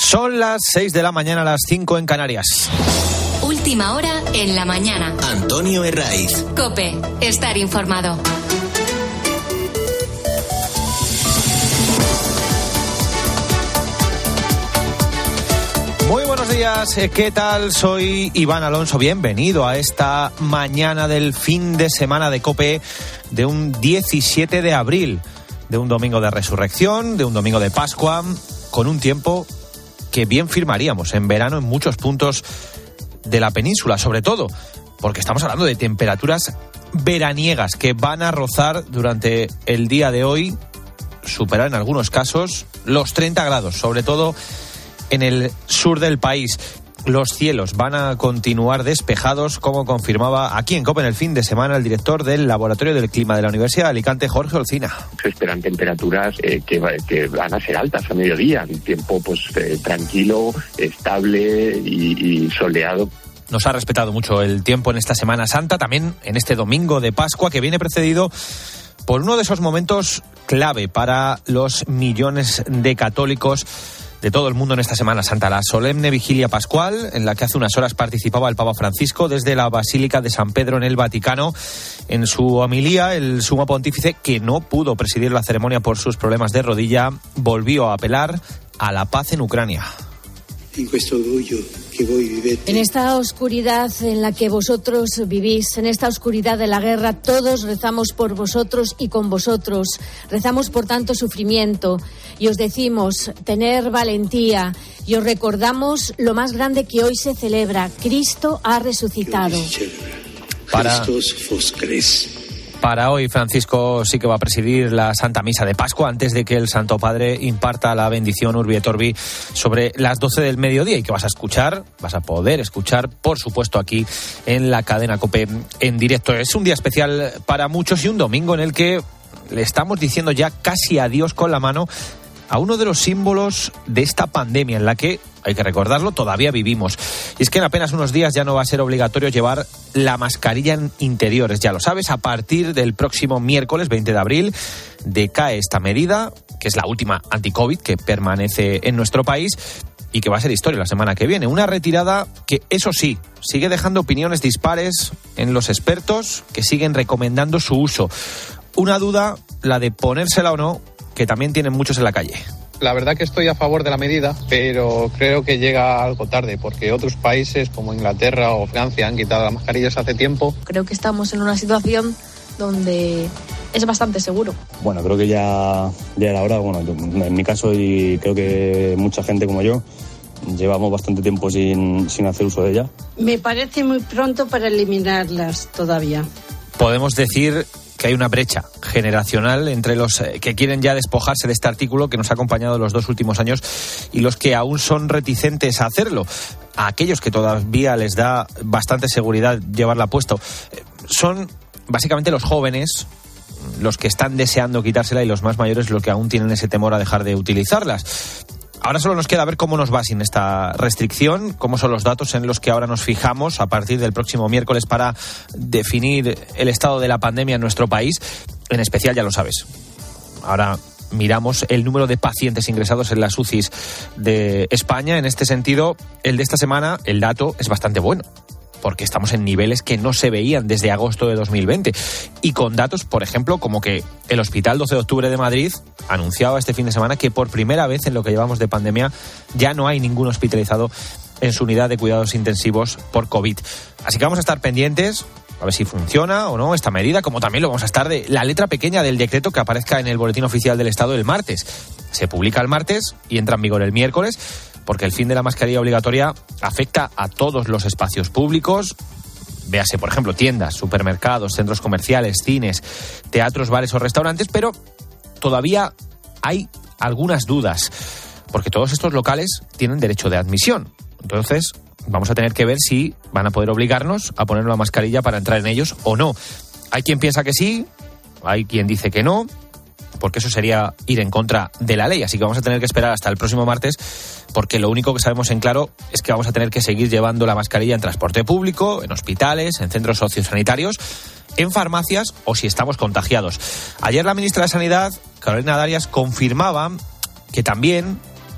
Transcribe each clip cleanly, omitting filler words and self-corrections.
Son las 6 de la mañana, las 5 en Canarias. Última hora en la mañana. Antonio Herraiz. COPE. Estar informado. Muy buenos días, ¿qué tal? Soy Iván Alonso, bienvenido a esta mañana del fin de semana de COPE de un 17 de abril, de un domingo de resurrección, de un domingo de Pascua, con un tiempo que bien firmaríamos en verano en muchos puntos de la península, sobre todo porque estamos hablando de temperaturas veraniegas que van a rozar durante el día de hoy, superar en algunos casos los 30 grados, sobre todo en el sur del país. Los cielos van a continuar despejados, como confirmaba aquí en COPE en el fin de semana el director del Laboratorio del Clima de la Universidad de Alicante, Jorge Olcina. Se esperan temperaturas que van a ser altas a mediodía, un tiempo tranquilo, estable y soleado. Nos ha respetado mucho el tiempo en esta Semana Santa, también en este domingo de Pascua, que viene precedido por uno de esos momentos clave para los millones de católicos de todo el mundo en esta Semana Santa, la solemne vigilia pascual, en la que hace unas horas participaba el Papa Francisco desde la Basílica de San Pedro en el Vaticano. En su homilía, el sumo pontífice, que no pudo presidir la ceremonia por sus problemas de rodilla, volvió a apelar a la paz en Ucrania. En esta oscuridad en la que vosotros vivís, en esta oscuridad de la guerra, todos rezamos por vosotros y con vosotros. Rezamos por tanto sufrimiento y os decimos tener valentía y os recordamos lo más grande que hoy se celebra: Cristo ha resucitado. Para hoy, Francisco sí que va a presidir la Santa Misa de Pascua antes de que el Santo Padre imparta la bendición Urbi et Orbi sobre las 12 del mediodía, y que vas a poder escuchar, por supuesto, aquí en la cadena COPE en directo. Es un día especial para muchos y un domingo en el que le estamos diciendo ya casi adiós con la mano a uno de los símbolos de esta pandemia en la que, hay que recordarlo, todavía vivimos. Y es que en apenas unos días ya no va a ser obligatorio llevar la mascarilla en interiores. Ya lo sabes, a partir del próximo miércoles 20 de abril decae esta medida, que es la última anti-COVID que permanece en nuestro país y que va a ser historia la semana que viene. Una retirada que, eso sí, sigue dejando opiniones dispares en los expertos que siguen recomendando su uso. Una duda, la de ponérsela o no, que también tienen muchos en la calle. La verdad que estoy a favor de la medida, pero creo que llega algo tarde, porque otros países como Inglaterra o Francia han quitado las mascarillas hace tiempo. Creo que estamos en una situación donde es bastante seguro. Bueno, creo que ya era hora. Bueno, en mi caso, y creo que mucha gente como yo, llevamos bastante tiempo sin hacer uso de ella. Me parece muy pronto para eliminarlas todavía. Podemos decir que hay una brecha generacional entre los que quieren ya despojarse de este artículo que nos ha acompañado los 2 últimos años y los que aún son reticentes a hacerlo. A aquellos que todavía les da bastante seguridad llevarla puesto. Son básicamente los jóvenes los que están deseando quitársela y los más mayores los que aún tienen ese temor a dejar de utilizarlas. Ahora solo nos queda ver cómo nos va sin esta restricción, cómo son los datos en los que ahora nos fijamos a partir del próximo miércoles para definir el estado de la pandemia en nuestro país. En especial, ya lo sabes, ahora miramos el número de pacientes ingresados en las UCIs de España. En este sentido, el de esta semana, el dato es bastante bueno, porque estamos en niveles que no se veían desde agosto de 2020. Y con datos, por ejemplo, como que el Hospital 12 de Octubre de Madrid anunciaba este fin de semana que por primera vez en lo que llevamos de pandemia ya no hay ningún hospitalizado en su unidad de cuidados intensivos por COVID. Así que vamos a estar pendientes a ver si funciona o no esta medida, como también lo vamos a estar de la letra pequeña del decreto que aparezca en el Boletín Oficial del Estado el martes. Se publica el martes y entra en vigor el miércoles, porque el fin de la mascarilla obligatoria afecta a todos los espacios públicos. Véase, por ejemplo, tiendas, supermercados, centros comerciales, cines, teatros, bares o restaurantes, pero todavía hay algunas dudas, porque todos estos locales tienen derecho de admisión. Entonces, vamos a tener que ver si van a poder obligarnos a poner una mascarilla para entrar en ellos o no. Hay quien piensa que sí, hay quien dice que no, porque eso sería ir en contra de la ley. Así que vamos a tener que esperar hasta el próximo martes, porque lo único que sabemos en claro es que vamos a tener que seguir llevando la mascarilla en transporte público, en hospitales, en centros sociosanitarios, en farmacias o si estamos contagiados. Ayer la ministra de Sanidad, Carolina Darias, confirmaba que también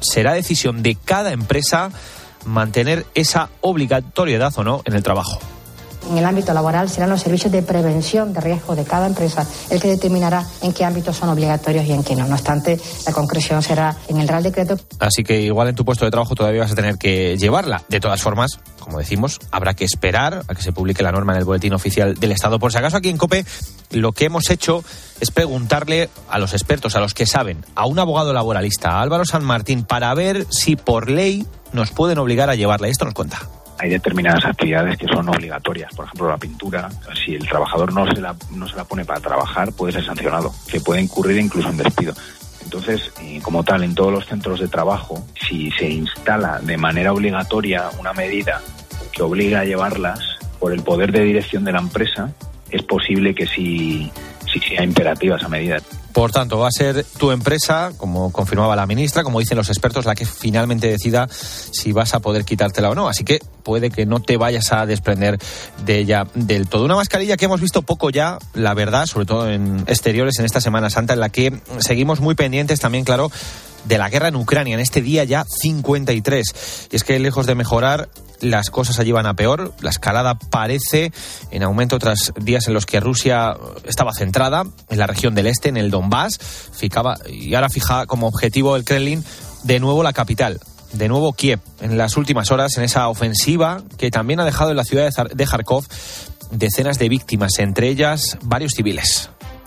será decisión de cada empresa mantener esa obligatoriedad o no en el trabajo. En el ámbito laboral serán los servicios de prevención de riesgo de cada empresa el que determinará en qué ámbitos son obligatorios y en qué no. No obstante, la concreción será en el Real Decreto. Así que igual en tu puesto de trabajo todavía vas a tener que llevarla. De todas formas, como decimos, habrá que esperar a que se publique la norma en el Boletín Oficial del Estado. Por si acaso, aquí en COPE lo que hemos hecho es preguntarle a los expertos, a los que saben, a un abogado laboralista, a Álvaro San Martín, para ver si por ley nos pueden obligar a llevarla. Esto nos cuenta. Hay determinadas actividades que son obligatorias, por ejemplo la pintura. Si el trabajador no se la pone para trabajar, puede ser sancionado, que puede incurrir incluso en despido. Entonces, como tal, en todos los centros de trabajo, si se instala de manera obligatoria una medida que obliga a llevarlas por el poder de dirección de la empresa, es posible que sí sea imperativa esa medida. Por tanto, va a ser tu empresa, como confirmaba la ministra, como dicen los expertos, la que finalmente decida si vas a poder quitártela o no. Así que puede que no te vayas a desprender de ella del todo. Una mascarilla que hemos visto poco ya, la verdad, sobre todo en exteriores en esta Semana Santa, en la que seguimos muy pendientes también, claro, de la guerra en Ucrania, en este día ya 53. Y es que lejos de mejorar, las cosas allí van a peor. La escalada parece en aumento tras días en los que Rusia estaba centrada en la región del este, en el Donbass, y ahora fija como objetivo el Kremlin de nuevo la capital, de nuevo Kiev, en las últimas horas, en esa ofensiva que también ha dejado en la ciudad de Kharkov decenas de víctimas, entre ellas varios civiles.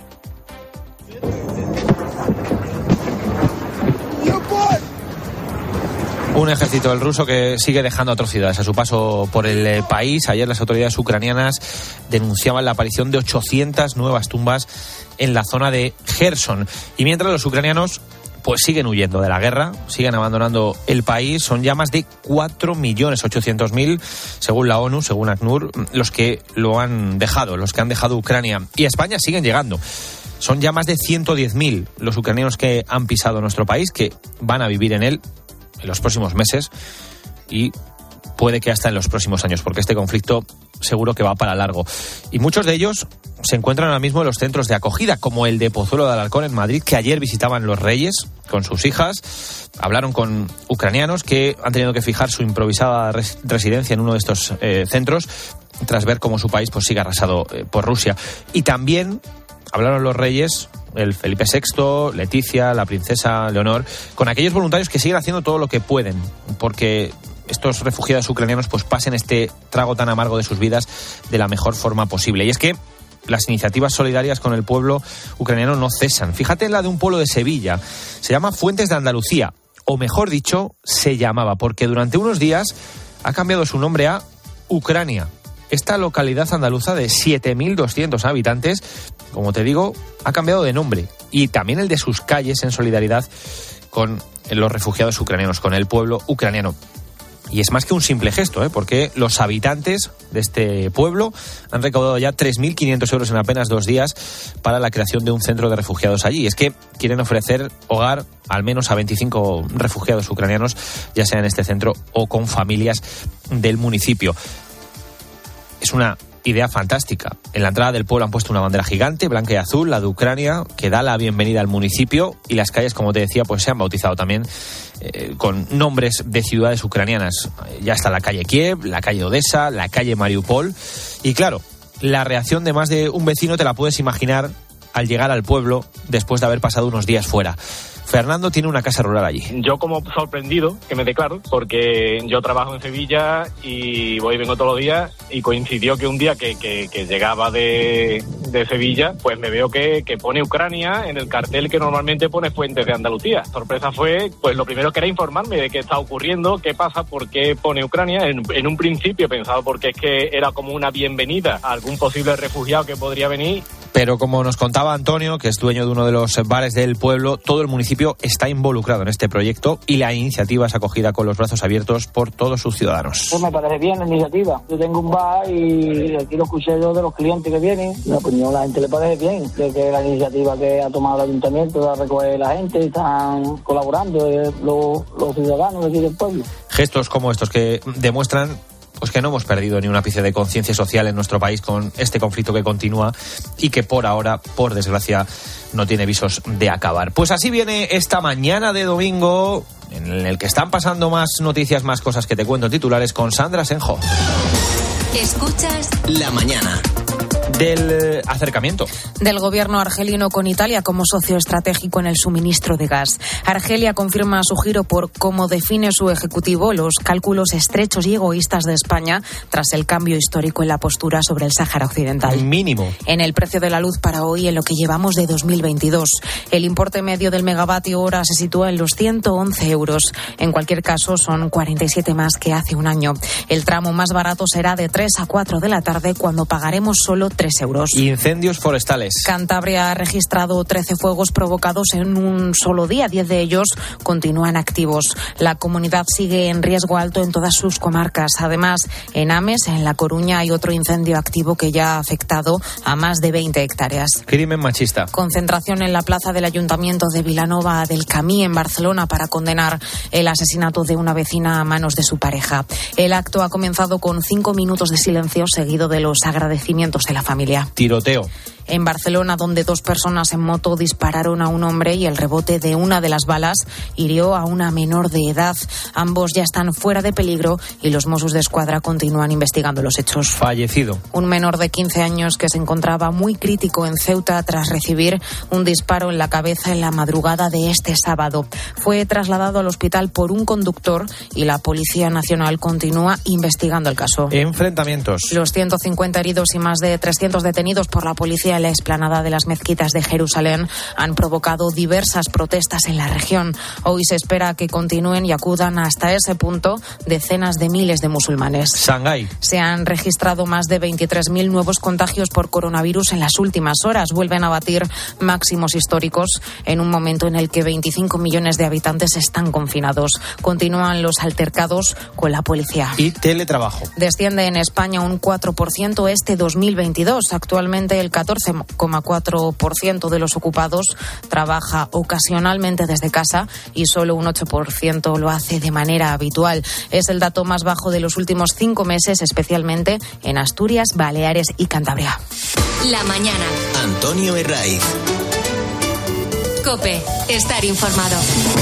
Un ejército del ruso que sigue dejando atrocidades a su paso por el país. Ayer las autoridades ucranianas denunciaban la aparición de 800 nuevas tumbas en la zona de Gerson. Y mientras los ucranianos pues siguen huyendo de la guerra, siguen abandonando el país, son ya más de 4.800.000, según la ONU, según ACNUR, los que lo han dejado, los que han dejado Ucrania. Y a España siguen llegando. Son ya más de 110.000 los ucranianos que han pisado nuestro país, que van a vivir en él en los próximos meses y puede que hasta en los próximos años, porque este conflicto seguro que va para largo. Y muchos de ellos se encuentran ahora mismo en los centros de acogida, como el de Pozuelo de Alarcón en Madrid, que ayer visitaban los Reyes con sus hijas. Hablaron con ucranianos que han tenido que fijar su improvisada residencia en uno de estos centros tras ver cómo su país pues sigue arrasado por Rusia. Y también hablaron los Reyes, el Felipe VI, Leticia, la princesa Leonor, con aquellos voluntarios que siguen haciendo todo lo que pueden, porque estos refugiados ucranianos pues pasen este trago tan amargo de sus vidas de la mejor forma posible. Y es que las iniciativas solidarias con el pueblo ucraniano no cesan. Fíjate en la de un pueblo de Sevilla, se llama Fuentes de Andalucía, o mejor dicho, se llamaba, porque durante unos días ha cambiado su nombre a Ucrania. Esta localidad andaluza de 7.200 habitantes, como te digo, ha cambiado de nombre, y también el de sus calles, en solidaridad con los refugiados ucranianos, con el pueblo ucraniano. Y es más que un simple gesto, porque los habitantes de este pueblo han recaudado ya 3.500 euros en apenas 2 días para la creación de un centro de refugiados allí. Es que quieren ofrecer hogar al menos a 25 refugiados ucranianos, ya sea en este centro o con familias del municipio. Es una idea fantástica. En la entrada del pueblo han puesto una bandera gigante, blanca y azul, la de Ucrania, que da la bienvenida al municipio, y las calles, como te decía, pues se han bautizado también con nombres de ciudades ucranianas. Ya está la calle Kiev, la calle Odessa, la calle Mariupol. Y claro, la reacción de más de un vecino te la puedes imaginar al llegar al pueblo después de haber pasado unos días fuera. Fernando tiene una casa rural allí. Yo como sorprendido, que me declaro, porque yo trabajo en Sevilla y voy y vengo todos los días, y coincidió que un día que llegaba de Sevilla, pues me veo que pone Ucrania en el cartel que normalmente pone Fuentes de Andalucía. Sorpresa fue, pues lo primero que era informarme de qué está ocurriendo, qué pasa, por qué pone Ucrania. En un principio pensaba porque es que era como una bienvenida a algún posible refugiado que podría venir. Pero como nos contaba Antonio, que es dueño de uno de los bares del pueblo, todo el municipio está involucrado en este proyecto y la iniciativa es acogida con los brazos abiertos por todos sus ciudadanos. Pues me parece bien la iniciativa. Yo tengo un bar y aquí lo escuché yo de los clientes que vienen. La opinión, la gente le parece bien, de que la iniciativa que ha tomado el ayuntamiento de recoger la gente, están colaborando los ciudadanos de aquí del pueblo. Gestos como estos que demuestran pues que no hemos perdido ni un ápice de conciencia social en nuestro país con este conflicto que continúa y que por ahora, por desgracia, no tiene visos de acabar. Pues así viene esta mañana de domingo, en el que están pasando más noticias, más cosas que te cuento en titulares, con Sandra Senjo. Escuchas La Mañana. Del acercamiento del gobierno argelino con Italia como socio estratégico en el suministro de gas. Argelia confirma su giro por cómo define su ejecutivo los cálculos estrechos y egoístas de España tras el cambio histórico en la postura sobre el Sáhara Occidental. Mínimo. En el precio de la luz para hoy en lo que llevamos de 2022. El importe medio del megavatio hora se sitúa en los 111 euros. En cualquier caso, son 47 más que hace un año. El tramo más barato será de 3 a 4 de la tarde, cuando pagaremos solo 3 euros. Incendios forestales. Cantabria ha registrado 13 fuegos provocados en un solo día. 10 de ellos continúan activos. La comunidad sigue en riesgo alto en todas sus comarcas. Además, en Ames, en La Coruña, hay otro incendio activo que ya ha afectado a más de 20 hectáreas. Crimen machista. Concentración en la plaza del Ayuntamiento de Vilanova del Camí, en Barcelona, para condenar el asesinato de una vecina a manos de su pareja. El acto ha comenzado con 5 minutos de silencio, seguido de los agradecimientos de la familia. Tiroteo. En Barcelona, donde 2 personas en moto dispararon a un hombre y el rebote de una de las balas hirió a una menor de edad. Ambos ya están fuera de peligro y los Mossos de Escuadra continúan investigando los hechos. Fallecido. Un menor de 15 años que se encontraba muy crítico en Ceuta tras recibir un disparo en la cabeza en la madrugada de este sábado. Fue trasladado al hospital por un conductor y la Policía Nacional continúa investigando el caso. Enfrentamientos. Los 150 heridos y más de 300 detenidos por la policía en la explanada de las mezquitas de Jerusalén han provocado diversas protestas en la región. Hoy se espera que continúen y acudan hasta ese punto decenas de miles de musulmanes. Shanghái. Se han registrado más de 23.000 nuevos contagios por coronavirus en las últimas horas. Vuelven a batir máximos históricos en un momento en el que 25 millones de habitantes están confinados. Continúan los altercados con la policía. Y teletrabajo. Desciende en España un 4% este 2022. Actualmente el 14,4% de los ocupados trabaja ocasionalmente desde casa y solo un 8% lo hace de manera habitual. Es el dato más bajo de los últimos 5 meses, especialmente en Asturias, Baleares y Cantabria. La mañana. Antonio Herraiz. COPE. Estar informado.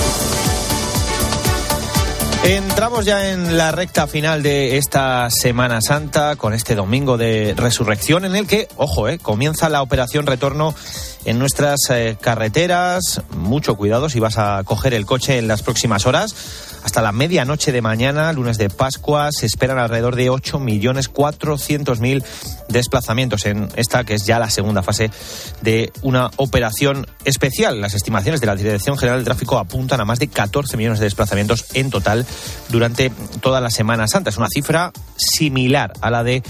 Entramos ya en la recta final de esta Semana Santa con este domingo de resurrección en el que, ojo, comienza la operación retorno en nuestras carreteras. Mucho cuidado si vas a coger el coche en las próximas horas. Hasta la medianoche de mañana, lunes de Pascua, se esperan alrededor de 8.400.000 desplazamientos en esta, que es ya la segunda fase de una operación especial. Las estimaciones de la Dirección General del Tráfico apuntan a más de 14 millones de desplazamientos en total durante toda la Semana Santa. Es una cifra similar a la de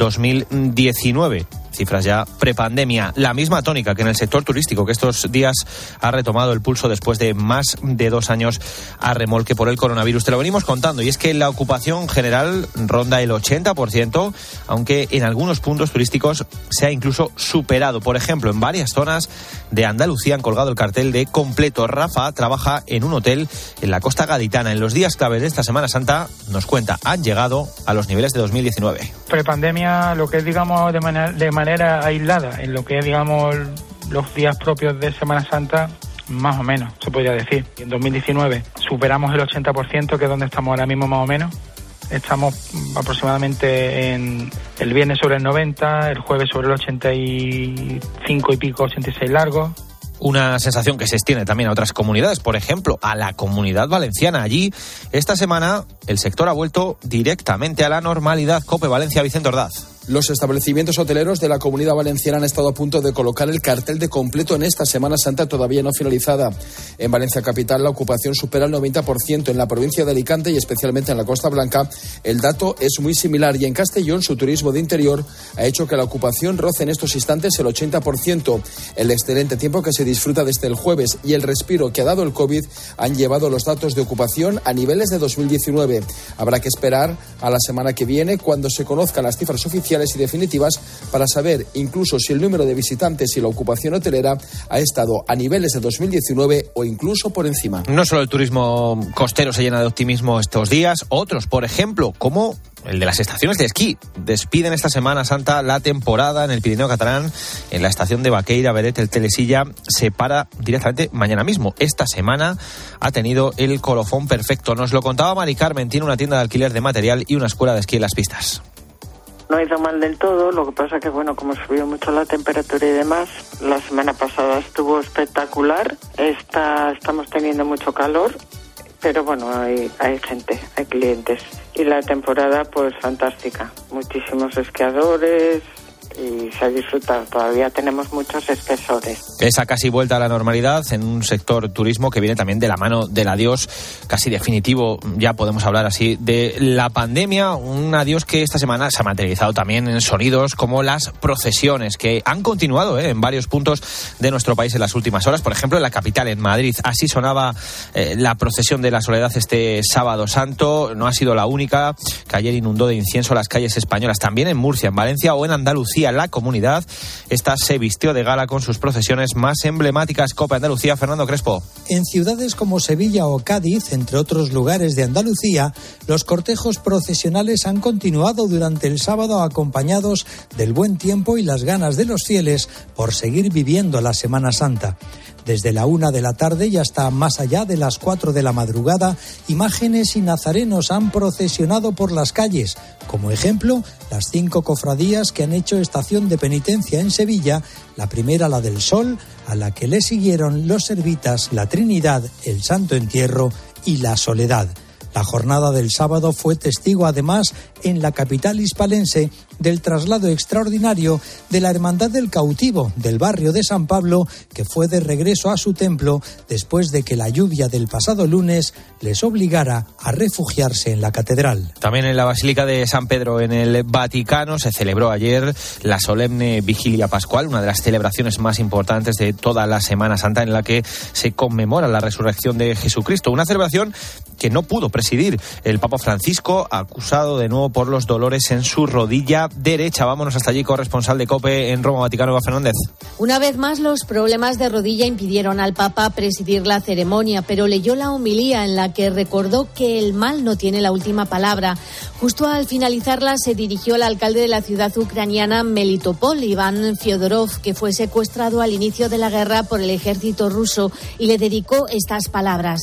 2019. Cifras ya prepandemia. La misma tónica que en el sector turístico, que estos días ha retomado el pulso después de más de 2 años a remolque por el coronavirus. Te lo venimos contando, y es que la ocupación general ronda el 80%, aunque en algunos puntos turísticos se ha incluso superado. Por ejemplo, en varias zonas de Andalucía han colgado el cartel de completo. Rafa trabaja en un hotel en la costa gaditana. En los días claves de esta Semana Santa, nos cuenta, han llegado a los niveles de 2019. Prepandemia, lo que es, digamos, de manera aislada, en lo que es, digamos, los días propios de Semana Santa, más o menos, se podría decir. En 2019 superamos el 80%, que es donde estamos ahora mismo más o menos. Estamos aproximadamente en el viernes sobre el 90, el jueves sobre el 85 y pico, 86 largos. Una sensación que se extiende también a otras comunidades, por ejemplo, a la Comunidad Valenciana. Allí, esta semana, el sector ha vuelto directamente a la normalidad. COPE Valencia, Vicente Ordaz. Los establecimientos hoteleros de la Comunidad Valenciana han estado a punto de colocar el cartel de completo en esta Semana Santa todavía no finalizada. En Valencia capital la ocupación supera el 90%, en la provincia de Alicante y especialmente en la Costa Blanca el dato es muy similar, y en Castellón su turismo de interior ha hecho que la ocupación roce en estos instantes el 80%. El excelente tiempo que se disfruta desde el jueves y el respiro que ha dado el COVID han llevado los datos de ocupación a niveles de 2019. Habrá que esperar a la semana que viene, cuando se conozcan las cifras oficiales y definitivas, para saber incluso si el número de visitantes y la ocupación hotelera ha estado a niveles de 2019 o incluso por encima. No solo el turismo costero se llena de optimismo estos días, otros, por ejemplo, como el de las estaciones de esquí. Despiden esta Semana Santa la temporada en el Pirineo catalán. En la estación de Baqueira, Beret, el Telesilla se para directamente mañana mismo. Esta semana ha tenido el colofón perfecto. Nos lo contaba Mari Carmen, tiene una tienda de alquiler de material y una escuela de esquí en las pistas. No ha ido mal del todo, lo que pasa que, bueno, como subió mucho la temperatura y demás, la semana pasada estuvo espectacular, estamos teniendo mucho calor, pero bueno, hay gente, hay clientes. Y la temporada, pues, fantástica, muchísimos esquiadores y se ha disfrutado, todavía tenemos muchos espesores. Esa casi vuelta a la normalidad en un sector turismo que viene también de la mano del adiós casi definitivo, ya podemos hablar así, de la pandemia, un adiós que esta semana se ha materializado también en sonidos como las procesiones que han continuado en varios puntos de nuestro país en las últimas horas, por ejemplo en la capital, en Madrid, así sonaba la procesión de la Soledad este sábado santo, no ha sido la única, que ayer inundó de incienso las calles españolas, también en Murcia, en Valencia o en Andalucía. La comunidad esta se vistió de gala con sus procesiones más emblemáticas. COPE Andalucía, Fernando Crespo. En ciudades como Sevilla o Cádiz, entre otros lugares de Andalucía, los cortejos procesionales han continuado durante el sábado acompañados del buen tiempo y las ganas de los fieles por seguir viviendo la Semana Santa. Desde la 1 de la tarde y hasta más allá de las 4 de la madrugada, imágenes y nazarenos han procesionado por las calles. Como ejemplo, las 5 cofradías que han hecho estación de penitencia en Sevilla, la primera la del Sol, a la que le siguieron los Servitas, la Trinidad, el Santo Entierro y la Soledad. La jornada del sábado fue testigo, además, en la capital hispalense, del traslado extraordinario de la Hermandad del Cautivo del barrio de San Pablo, que fue de regreso a su templo después de que la lluvia del pasado lunes les obligara a refugiarse en la catedral. También en la Basílica de San Pedro, en el Vaticano, se celebró ayer la solemne Vigilia Pascual, una de las celebraciones más importantes de toda la Semana Santa, en la que se conmemora la resurrección de Jesucristo. Una celebración que no pudo presidir el Papa Francisco, acusado de nuevo por los dolores en su rodilla derecha. Vámonos hasta allí, corresponsal de COPE en Roma, Vaticano, Eva Fernández. Una vez más, los problemas de rodilla impidieron al Papa presidir la ceremonia, pero leyó la homilía en la que recordó que el mal no tiene la última palabra. Justo al finalizarla, se dirigió al alcalde de la ciudad ucraniana Melitopol, Iván Fiodorov, que fue secuestrado al inicio de la guerra por el ejército ruso, y le dedicó estas palabras.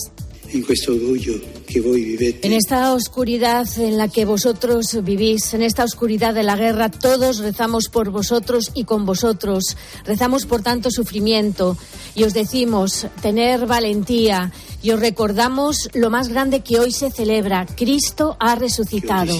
En esta oscuridad en la que vosotros vivís, en esta oscuridad de la guerra, todos rezamos por vosotros y con vosotros. Rezamos por tanto sufrimiento y os decimos, tener valentía, y os recordamos lo más grande que hoy se celebra: Cristo ha resucitado.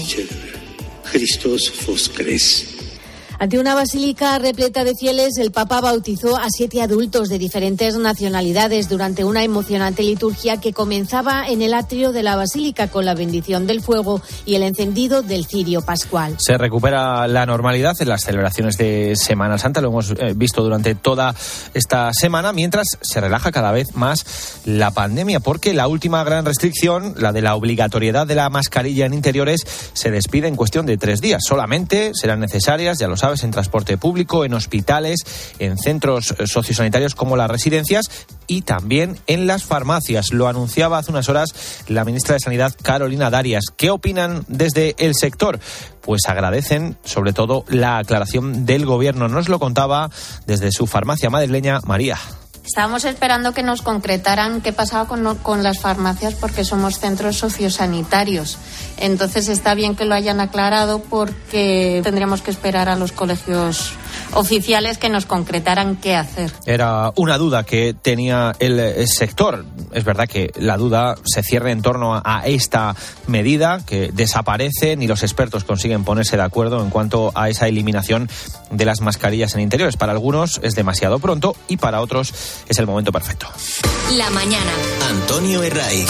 Ante una basílica repleta de fieles, el Papa bautizó a 7 adultos de diferentes nacionalidades durante una emocionante liturgia que comenzaba en el atrio de la basílica con la bendición del fuego y el encendido del cirio pascual. Se recupera la normalidad en las celebraciones de Semana Santa, lo hemos visto durante toda esta semana, mientras se relaja cada vez más la pandemia, porque la última gran restricción, la de la obligatoriedad de la mascarilla en interiores, se despide en cuestión de 3 días. Solamente serán necesarias, ya lo sabes, en transporte público, en hospitales, en centros sociosanitarios como las residencias y también en las farmacias. Lo anunciaba hace unas horas la ministra de Sanidad, Carolina Darias. ¿Qué opinan desde el sector? Pues agradecen sobre todo la aclaración del gobierno. Nos lo contaba desde su farmacia madrileña, María. Estábamos esperando que nos concretaran qué pasaba con las farmacias, porque somos centros sociosanitarios. Entonces está bien que lo hayan aclarado, porque tendríamos que esperar a los colegios oficiales que nos concretaran qué hacer. Era una duda que tenía el sector. Es verdad que la duda se cierra en torno a esta medida que desaparece, ni los expertos consiguen ponerse de acuerdo en cuanto a esa eliminación de las mascarillas en interiores. Para algunos es demasiado pronto y para otros es el momento perfecto. La mañana. Antonio Herraiz.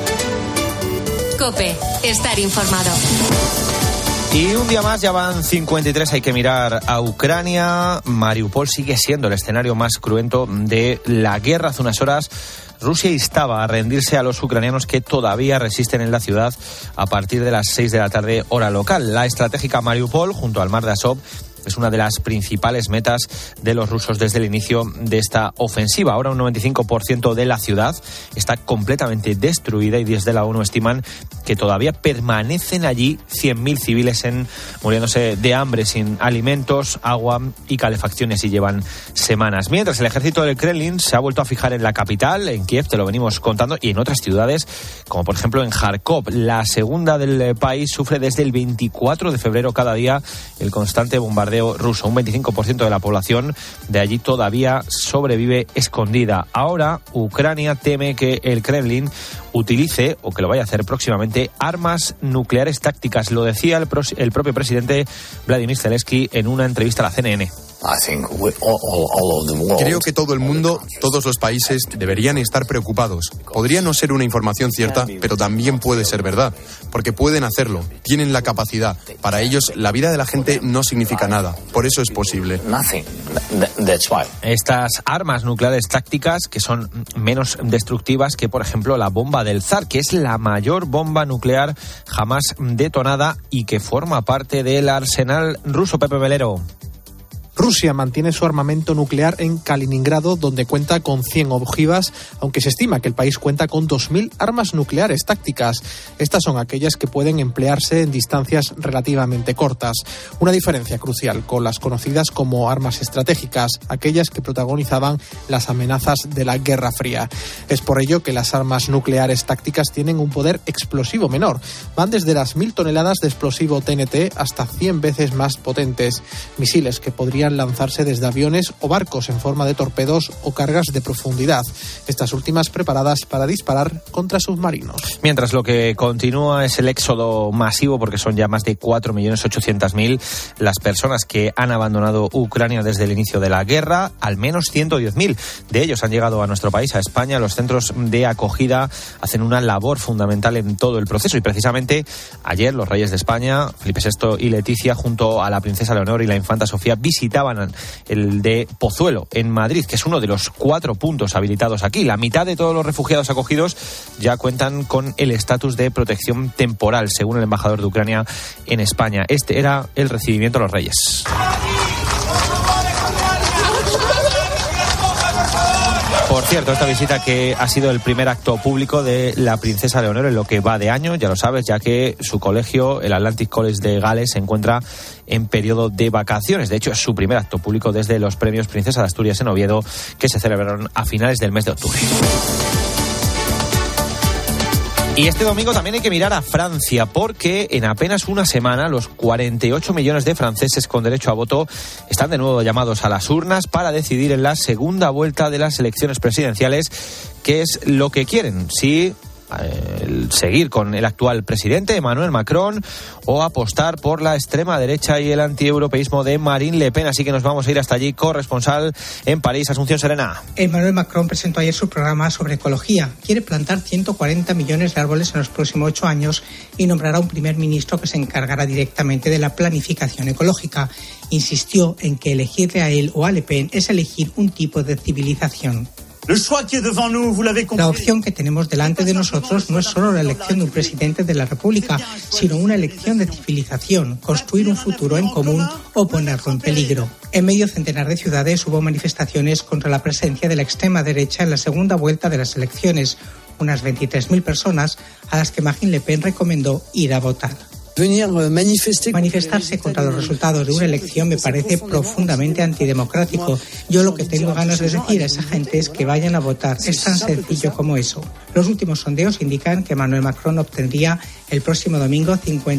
COPE. Estar informado. Y un día más, ya van 53, hay que mirar a Ucrania. Mariupol sigue siendo el escenario más cruento de la guerra. Hace unas horas Rusia instaba a rendirse a los ucranianos que todavía resisten en la ciudad a partir de las 6 de la tarde, hora local. La estratégica Mariupol, junto al mar de Azov, es una de las principales metas de los rusos desde el inicio de esta ofensiva. Ahora un 95% de la ciudad está completamente destruida y desde la ONU estiman que todavía permanecen allí 100.000 civiles muriéndose de hambre, sin alimentos, agua y calefacciones, y llevan semanas. Mientras, el ejército del Kremlin se ha vuelto a fijar en la capital, en Kiev, te lo venimos contando, y en otras ciudades, como por ejemplo en Kharkov, la segunda del país, sufre desde el 24 de febrero cada día el constante bombardeo ruso. Un 25% de la población de allí todavía sobrevive escondida. Ahora, Ucrania teme que el Kremlin utilice, o que lo vaya a hacer próximamente, armas nucleares tácticas. Lo decía el propio presidente Vladimir Zelensky en una entrevista a la CNN. Creo que todo el mundo, todos los países, deberían estar preocupados. Podría no ser una información cierta, pero también puede ser verdad, porque pueden hacerlo, tienen la capacidad. Para ellos, la vida de la gente no significa nada, por eso es posible. Estas armas nucleares tácticas, que son menos destructivas que, por ejemplo, la bomba del Zar, que es la mayor bomba nuclear jamás detonada y que forma parte del arsenal ruso. Pepe Velero. Rusia mantiene su armamento nuclear en Kaliningrado, donde cuenta con 100 ojivas, aunque se estima que el país cuenta con 2.000 armas nucleares tácticas. Estas son aquellas que pueden emplearse en distancias relativamente cortas. Una diferencia crucial con las conocidas como armas estratégicas, aquellas que protagonizaban las amenazas de la Guerra Fría. Es por ello que las armas nucleares tácticas tienen un poder explosivo menor. Van desde las 1.000 toneladas de explosivo TNT hasta 100 veces más potentes. Misiles que podrían lanzarse desde aviones o barcos en forma de torpedos o cargas de profundidad, estas últimas preparadas para disparar contra submarinos. Mientras, lo que continúa es el éxodo masivo, porque son ya más de 4.800.000 las personas que han abandonado Ucrania desde el inicio de la guerra. Al menos 110.000 de ellos han llegado a nuestro país, a España. Los centros de acogida hacen una labor fundamental en todo el proceso, y precisamente ayer los reyes de España, Felipe VI y Leticia, junto a la princesa Leonor y la infanta Sofía, visitaban el de Pozuelo, en Madrid, que es uno de los 4 puntos habilitados aquí. La mitad de todos los refugiados acogidos ya cuentan con el estatus de protección temporal, según el embajador de Ucrania en España. Este era el recibimiento a los reyes. Por cierto, esta visita, que ha sido el primer acto público de la princesa Leonor en lo que va de año, ya lo sabes, ya que su colegio, el Atlantic College de Gales, se encuentra en periodo de vacaciones. De hecho, es su primer acto público desde los premios Princesa de Asturias en Oviedo, que se celebraron a finales del mes de octubre. Y este domingo también hay que mirar a Francia, porque en apenas una semana los 48 millones de franceses con derecho a voto están de nuevo llamados a las urnas para decidir en la segunda vuelta de las elecciones presidenciales qué es lo que quieren, si seguir con el actual presidente Emmanuel Macron o apostar por la extrema derecha y el antieuropeísmo de Marine Le Pen. Así que nos vamos a ir hasta allí. Corresponsal en París, Asunción Serena. Emmanuel Macron presentó ayer su programa sobre ecología. Quiere plantar 140 millones de árboles en los próximos 8 años y nombrará un primer ministro que se encargará directamente de la planificación ecológica. Insistió en que elegirle a él o a Le Pen es elegir un tipo de civilización. La opción que tenemos delante de nosotros no es solo la elección de un presidente de la República, sino una elección de civilización, construir un futuro en común o ponerlo en peligro. En medio centenar de ciudades hubo manifestaciones contra la presencia de la extrema derecha en la segunda vuelta de las elecciones, unas 23.000 personas a las que Marine Le Pen recomendó ir a votar. Manifestarse contra los resultados de una elección me parece profundamente antidemocrático. Yo lo que tengo ganas de decir a esa gente es que vayan a votar. Es tan sencillo como eso. Los últimos sondeos indican que Emmanuel Macron obtendría el próximo domingo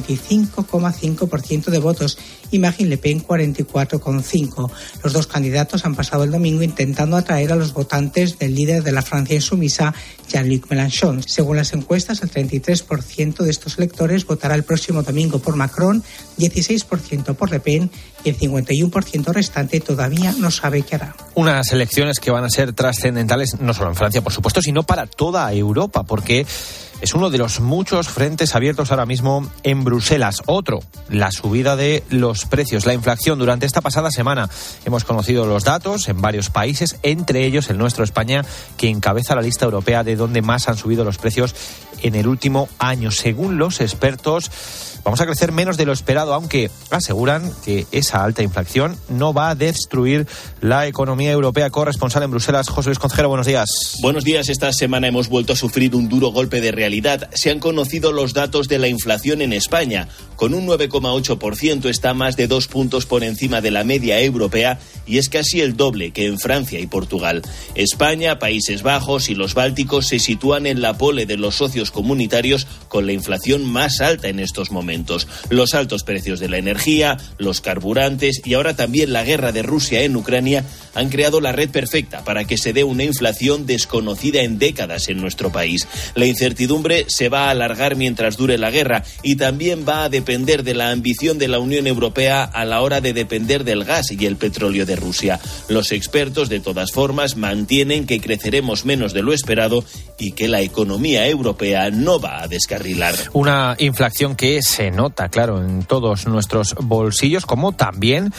55,5% de votos y Marine Le Pen 44,5%. Los dos candidatos han pasado el domingo intentando atraer a los votantes del líder de la Francia insumisa, Jean-Luc Mélenchon. Según las encuestas, el 33% de estos electores votará el próximo domingo por Macron, 16% por Le Pen y el 51% restante todavía no sabe qué hará. Unas elecciones que van a ser trascendentales no solo en Francia, por supuesto, sino para toda Europa, porque es uno de los muchos frentes abiertos ahora mismo en Bruselas. Otro, la subida de los precios, la inflación. Durante esta pasada semana hemos conocido los datos en varios países, entre ellos el nuestro, España, que encabeza la lista europea de donde más han subido los precios en el último año. Según los expertos, vamos a crecer menos de lo esperado, aunque aseguran que esa alta inflación no va a destruir la economía europea. Corresponsal en Bruselas, José Luis Concejero, buenos días. Buenos días. Esta semana hemos vuelto a sufrir un duro golpe de realidad. Se han conocido los datos de la inflación en España. Con un 9,8% está más de 2 puntos por encima de la media europea y es casi el doble que en Francia y Portugal. España, Países Bajos y los Bálticos se sitúan en la pole de los socios comunitarios con la inflación más alta en estos momentos. Los altos precios de la energía, los carburantes y ahora también la guerra de Rusia en Ucrania han creado la red perfecta para que se dé una inflación desconocida en décadas en nuestro país. La incertidumbre se va a alargar mientras dure la guerra y también va a depender de la ambición de la Unión Europea a la hora de depender del gas y el petróleo de Rusia. Los expertos, de todas formas, mantienen que creceremos menos de lo esperado y que la economía europea no va a descarrilar. Una inflación que se nota, claro, en todos nuestros bolsillos, como también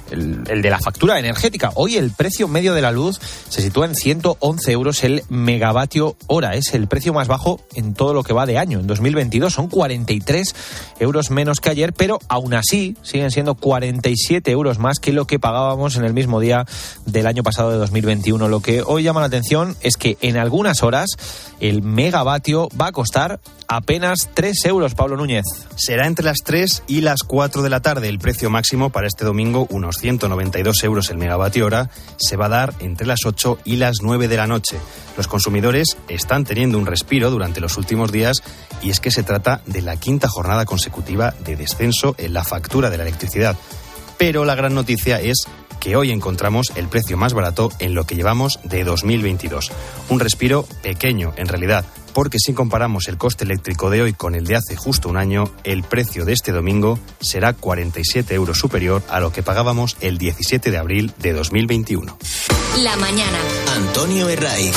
el de la factura energética. Hoy el precio medio de la luz se sitúa en 111 euros el megavatio hora. Es el precio más bajo en todo lo que va de año. En 2022 son 43 euros menos que ayer, pero aún así siguen siendo 47 euros más que lo que pagábamos en el mismo día del año pasado de 2021. Lo que hoy llama la atención es que en algunas horas el megavatio va a costar apenas 3 euros, Pablo Núñez. Será entre las 3 y las 4 de la tarde. El precio máximo para este domingo, unos 192 euros el megavatio hora, se va a dar entre las 8 y las 9 de la noche. Los consumidores están teniendo un respiro durante los últimos días y es que se trata de la quinta jornada consecutiva de descenso en la factura de la electricidad. Pero la gran noticia es que hoy encontramos el precio más barato en lo que llevamos de 2022. Un respiro pequeño, en realidad, porque si comparamos el coste eléctrico de hoy con el de hace justo un año, el precio de este domingo será 47 euros superior a lo que pagábamos el 17 de abril de 2021. La mañana. Antonio Herraiz.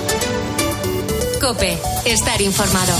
COPE. Estar informado.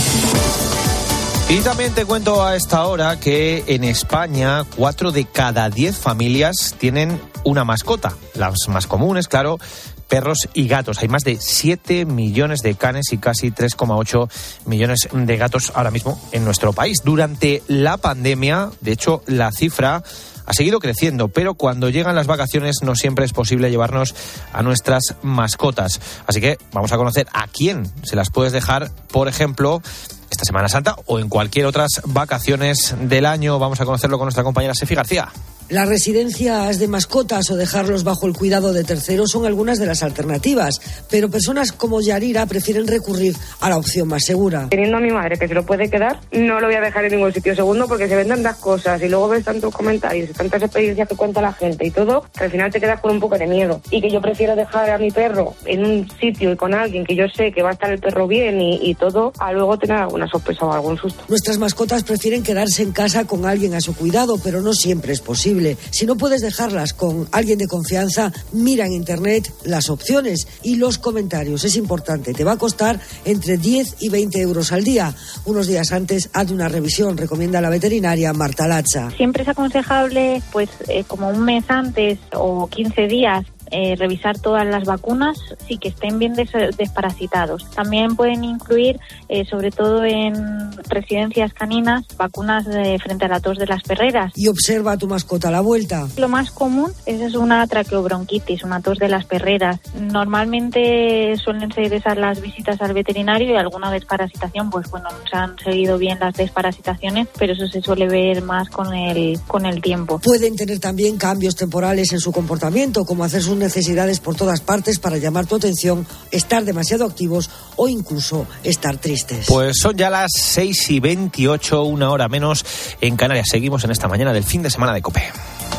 Y también te cuento a esta hora que en España 4 de cada 10 familias tienen una mascota. Las más comunes, claro, perros y gatos. Hay más de 7 millones de canes y casi 3,8 millones de gatos ahora mismo en nuestro país. Durante la pandemia, de hecho, la cifra ha seguido creciendo, pero cuando llegan las vacaciones no siempre es posible llevarnos a nuestras mascotas. Así que vamos a conocer a quién se las puedes dejar, por ejemplo, esta Semana Santa o en cualquier otras vacaciones del año. Vamos a conocerlo con nuestra compañera Sefi García. Las residencias de mascotas o dejarlos bajo el cuidado de terceros son algunas de las alternativas, pero personas como Yarira prefieren recurrir a la opción más segura. Teniendo a mi madre que se lo puede quedar, no lo voy a dejar en ningún sitio. Segundo, porque se ven tantas cosas y luego ves tantos comentarios y tantas experiencias que cuenta la gente y todo, que al final te quedas con un poco de miedo. Y que yo prefiero dejar a mi perro en un sitio y con alguien que yo sé que va a estar el perro bien y todo, a luego tener alguna sorpresa o algún susto. Nuestras mascotas prefieren quedarse en casa con alguien a su cuidado, pero no siempre es posible. Si no puedes dejarlas con alguien de confianza, mira en internet las opciones y los comentarios. Es importante, te va a costar entre 10 y 20 euros al día. Unos días antes, haz una revisión, recomienda la veterinaria Marta Latza. Siempre es aconsejable, como un mes antes o 15 días, revisar todas las vacunas, sí, que estén bien desparasitados. También pueden incluir, sobre todo en residencias caninas, vacunas frente a la tos de las perreras. Y observa a tu mascota a la vuelta. Lo más común es una traqueobronquitis, una tos de las perreras. Normalmente suelen ser esas las visitas al veterinario y alguna desparasitación, se han seguido bien las desparasitaciones, pero eso se suele ver más con el tiempo. Pueden tener también cambios temporales en su comportamiento, como hacer sus necesidades por todas partes para llamar tu atención, estar demasiado activos o incluso estar tristes. Pues son ya las 6:28, una hora menos en Canarias. Seguimos en esta mañana del fin de semana de COPE.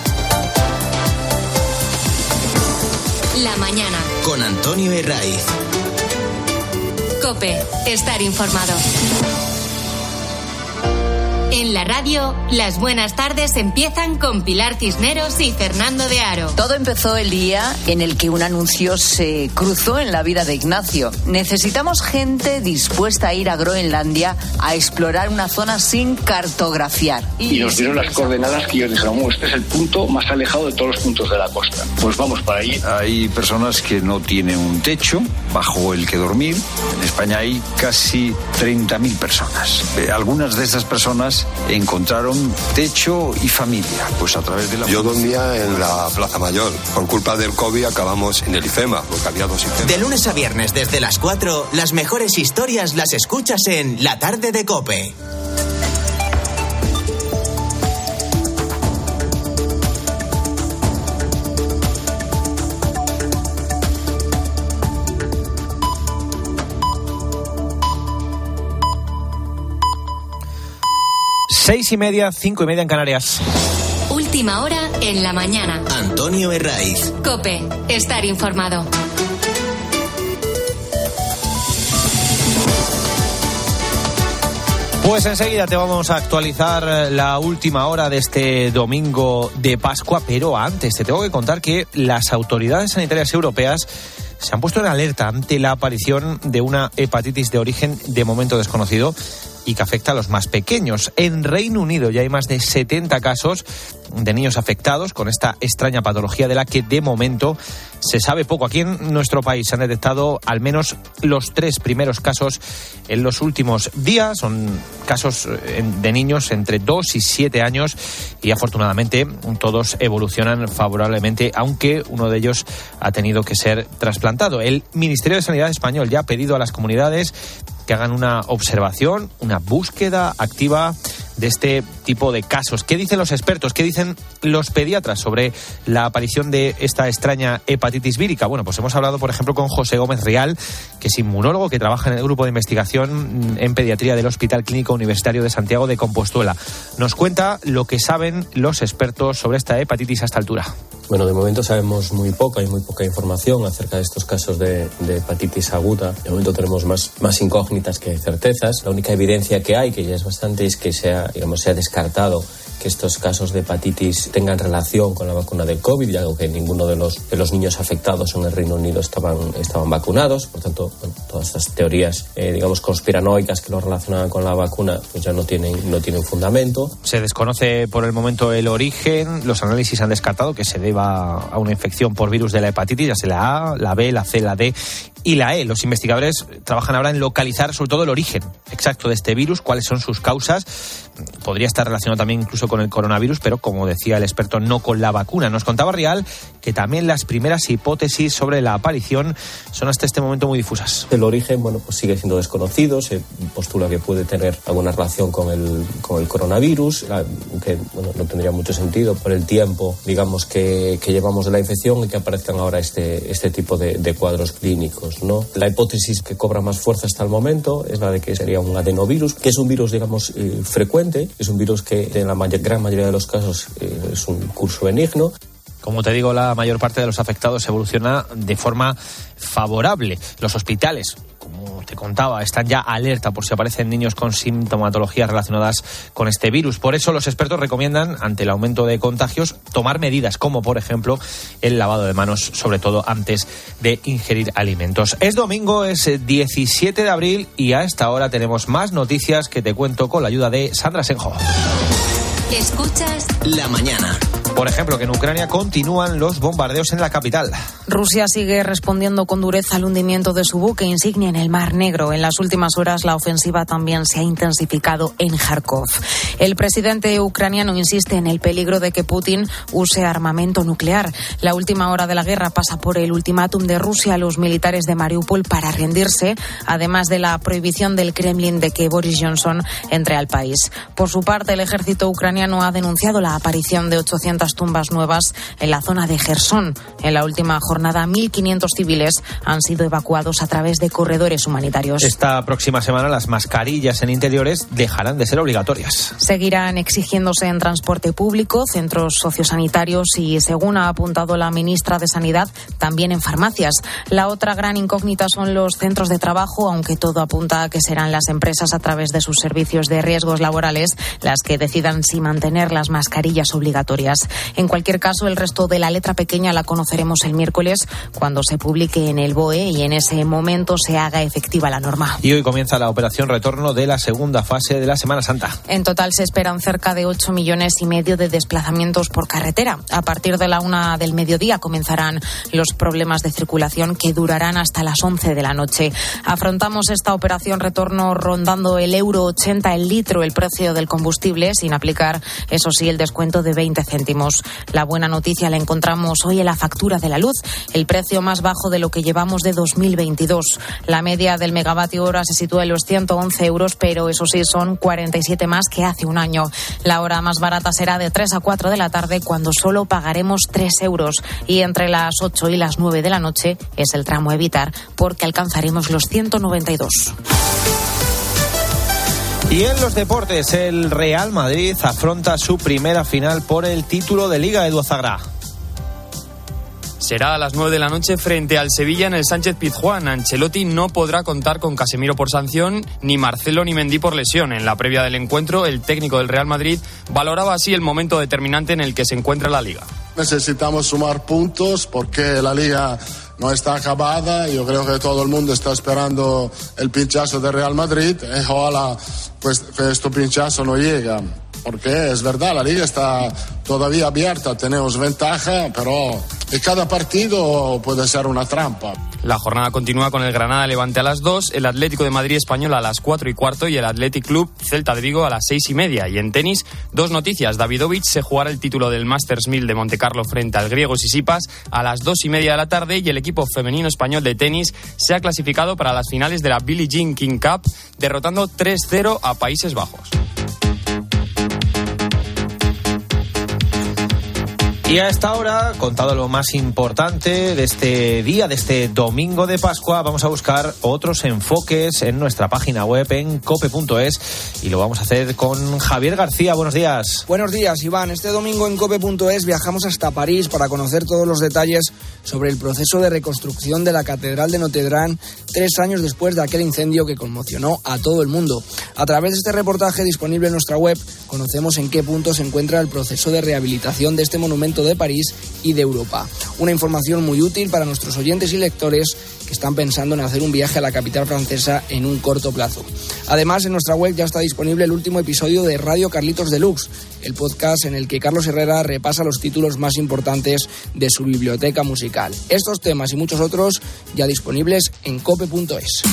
La mañana. Con Antonio Herraiz. COPE. Estar informado. En la radio, las buenas tardes empiezan con Pilar Cisneros y Fernando de Aro. Todo empezó el día en el que un anuncio se cruzó en la vida de Ignacio. Necesitamos gente dispuesta a ir a Groenlandia a explorar una zona sin cartografiar. Y nos dieron las coordenadas que ellos dijeron, este es el punto más alejado de todos los puntos de la costa. Pues vamos para allí. Hay personas que no tienen un techo bajo el que dormir. En España hay casi 30.000 personas. Algunas de estas personas encontraron techo y familia, pues a través de la... Yo dormía en la Plaza Mayor. Por culpa del COVID acabamos en el IFEMA, porque había 2 IFEMA. De lunes a viernes desde las 4, las mejores historias las escuchas en La Tarde de COPE. Seis y media, 5:30 en Canarias. Última hora en la mañana. Antonio Herraiz. COPE, estar informado. Pues enseguida te vamos a actualizar la última hora de este domingo de Pascua, pero antes te tengo que contar que las autoridades sanitarias europeas se han puesto en alerta ante la aparición de una hepatitis de origen de momento desconocido y que afecta a los más pequeños. En Reino Unido ya hay más de 70 casos de niños afectados con esta extraña patología de la que de momento se sabe poco. Aquí en nuestro país se han detectado al menos los 3 primeros casos en los últimos días. Son casos de niños entre 2 y 7 años y afortunadamente todos evolucionan favorablemente, aunque uno de ellos ha tenido que ser trasplantado. El Ministerio de Sanidad español ya ha pedido a las comunidades que hagan una observación, una búsqueda activa de este tipo de casos. ¿Qué dicen los expertos? ¿Qué dicen los pediatras sobre la aparición de esta extraña hepatitis vírica? Bueno, pues hemos hablado, por ejemplo, con José Gómez Rial, que es inmunólogo, que trabaja en el grupo de investigación en pediatría del Hospital Clínico Universitario de Santiago de Compostura. Nos cuenta lo que saben los expertos sobre esta hepatitis a esta altura. Bueno, de momento sabemos muy poca información acerca de estos casos de hepatitis aguda. De momento tenemos más incógnitas que certezas. La única evidencia que hay, que ya es bastante, es que se ha descartado que estos casos de hepatitis tengan relación con la vacuna del COVID, ya que ninguno de los niños afectados en el Reino Unido estaban vacunados. Por tanto, todas estas teorías, conspiranoicas que lo relacionaban con la vacuna, pues ya no tienen fundamento. Se desconoce por el momento el origen. Los análisis han descartado que se deba a una infección por virus de la hepatitis, ya sea la A, la B, la C, la D y la E. Los investigadores trabajan ahora en localizar sobre todo el origen exacto de este virus, cuáles son sus causas. Podría estar relacionado también incluso con el coronavirus, pero como decía el experto, no con la vacuna. Nos contaba Rial que también las primeras hipótesis sobre la aparición son hasta este momento muy difusas. El origen, pues sigue siendo desconocido. Se postula que puede tener alguna relación con el coronavirus, aunque no tendría mucho sentido por el tiempo, digamos, que llevamos de la infección y que aparezcan ahora este tipo de cuadros clínicos, ¿no? La hipótesis que cobra más fuerza hasta el momento es la de que sería un adenovirus, que es un virus, digamos, frecuente, es un virus que en la gran mayoría de los casos es un curso benigno. Como te digo, la mayor parte de los afectados evoluciona de forma favorable. Los hospitales, como te contaba, están ya alerta por si aparecen niños con sintomatologías relacionadas con este virus. Por eso los expertos recomiendan, ante el aumento de contagios, tomar medidas como, por ejemplo, el lavado de manos, sobre todo antes de ingerir alimentos. Es domingo, es 17 de abril y a esta hora tenemos más noticias que te cuento con la ayuda de Sandra Senjo. Escuchas La mañana. Por ejemplo, que en Ucrania continúan los bombardeos en la capital. Rusia sigue respondiendo con dureza al hundimiento de su buque insignia en el Mar Negro. En las últimas horas, la ofensiva también se ha intensificado en Kharkov. El presidente ucraniano insiste en el peligro de que Putin use armamento nuclear. La última hora de la guerra pasa por el ultimátum de Rusia a los militares de Mariupol para rendirse, además de la prohibición del Kremlin de que Boris Johnson entre al país. Por su parte, el ejército ucraniano ha denunciado la aparición de 800 tumbas nuevas en la zona de Jersón. En la última jornada jornada, 1.500 civiles han sido evacuados a través de corredores humanitarios. Esta próxima semana las mascarillas en interiores dejarán de ser obligatorias. Seguirán exigiéndose en transporte público, centros sociosanitarios y, según ha apuntado la ministra de Sanidad, también en farmacias. La otra gran incógnita son los centros de trabajo, aunque todo apunta a que serán las empresas a través de sus servicios de riesgos laborales las que decidan si mantener las mascarillas obligatorias. En cualquier caso, el resto de la letra pequeña la conoceremos el miércoles cuando se publique en el BOE y en ese momento se haga efectiva la norma. Y hoy comienza la operación retorno de la segunda fase de la Semana Santa. En total se esperan cerca de 8,5 millones de desplazamientos por carretera. A partir de la 1 del mediodía comenzarán los problemas de circulación que durarán hasta las 11 de la noche. Afrontamos esta operación retorno rondando el €1,80 el litro el precio del combustible, sin aplicar, eso sí, el descuento de 20 céntimos. La buena noticia la encontramos hoy en la factura de la luz, el precio más bajo de lo que llevamos de 2022. La media del megavatio hora se sitúa en los 111 euros, pero eso sí, son 47 más que hace un año. La hora más barata será de 3 a 4 de la tarde, cuando solo pagaremos 3 euros. Y entre las 8 y las 9 de la noche es el tramo a evitar, porque alcanzaremos los 192. Y en los deportes, el Real Madrid afronta su primera final por el título de Liga. Edu Azagra. Será a las 9 de la noche frente al Sevilla en el Sánchez-Pizjuán. Ancelotti no podrá contar con Casemiro por sanción, ni Marcelo ni Mendy por lesión. En la previa del encuentro, el técnico del Real Madrid valoraba así el momento determinante en el que se encuentra la Liga. Necesitamos sumar puntos porque la Liga no está acabada. Yo creo que todo el mundo está esperando el pinchazo de Real Madrid. Ojalá pues que este pinchazo no llegue. Porque es verdad, la Liga está todavía abierta, tenemos ventaja, pero cada partido puede ser una trampa. La jornada continúa con el Granada Levante a las 2, el Atlético de Madrid Español a las 4:15 y el Athletic Club Celta de Vigo a las 6:30. Y en tenis, dos noticias. Davidovich se jugará el título del Masters 1000 de Montecarlo frente al griego Tsitsipas a las 2:30 de la tarde, y el equipo femenino español de tenis se ha clasificado para las finales de la Billie Jean King Cup, derrotando 3-0 a Países Bajos. Y a esta hora, contado lo más importante de este día, de este domingo de Pascua, vamos a buscar otros enfoques en nuestra página web en cope.es y lo vamos a hacer con Javier García. Buenos días. Buenos días, Iván. Este domingo en cope.es viajamos hasta París para conocer todos los detalles sobre el proceso de reconstrucción de la Catedral de Notre Dame 3 años después de aquel incendio que conmocionó a todo el mundo. A través de este reportaje disponible en nuestra web, conocemos en qué punto se encuentra el proceso de rehabilitación de este monumento de París y de Europa. Una información muy útil para nuestros oyentes y lectores que están pensando en hacer un viaje a la capital francesa en un corto plazo. Además, en nuestra web ya está disponible el último episodio de Radio Carlitos Deluxe, el podcast en el que Carlos Herrera repasa los títulos más importantes de su biblioteca musical. Estos temas y muchos otros ya disponibles en cope.es.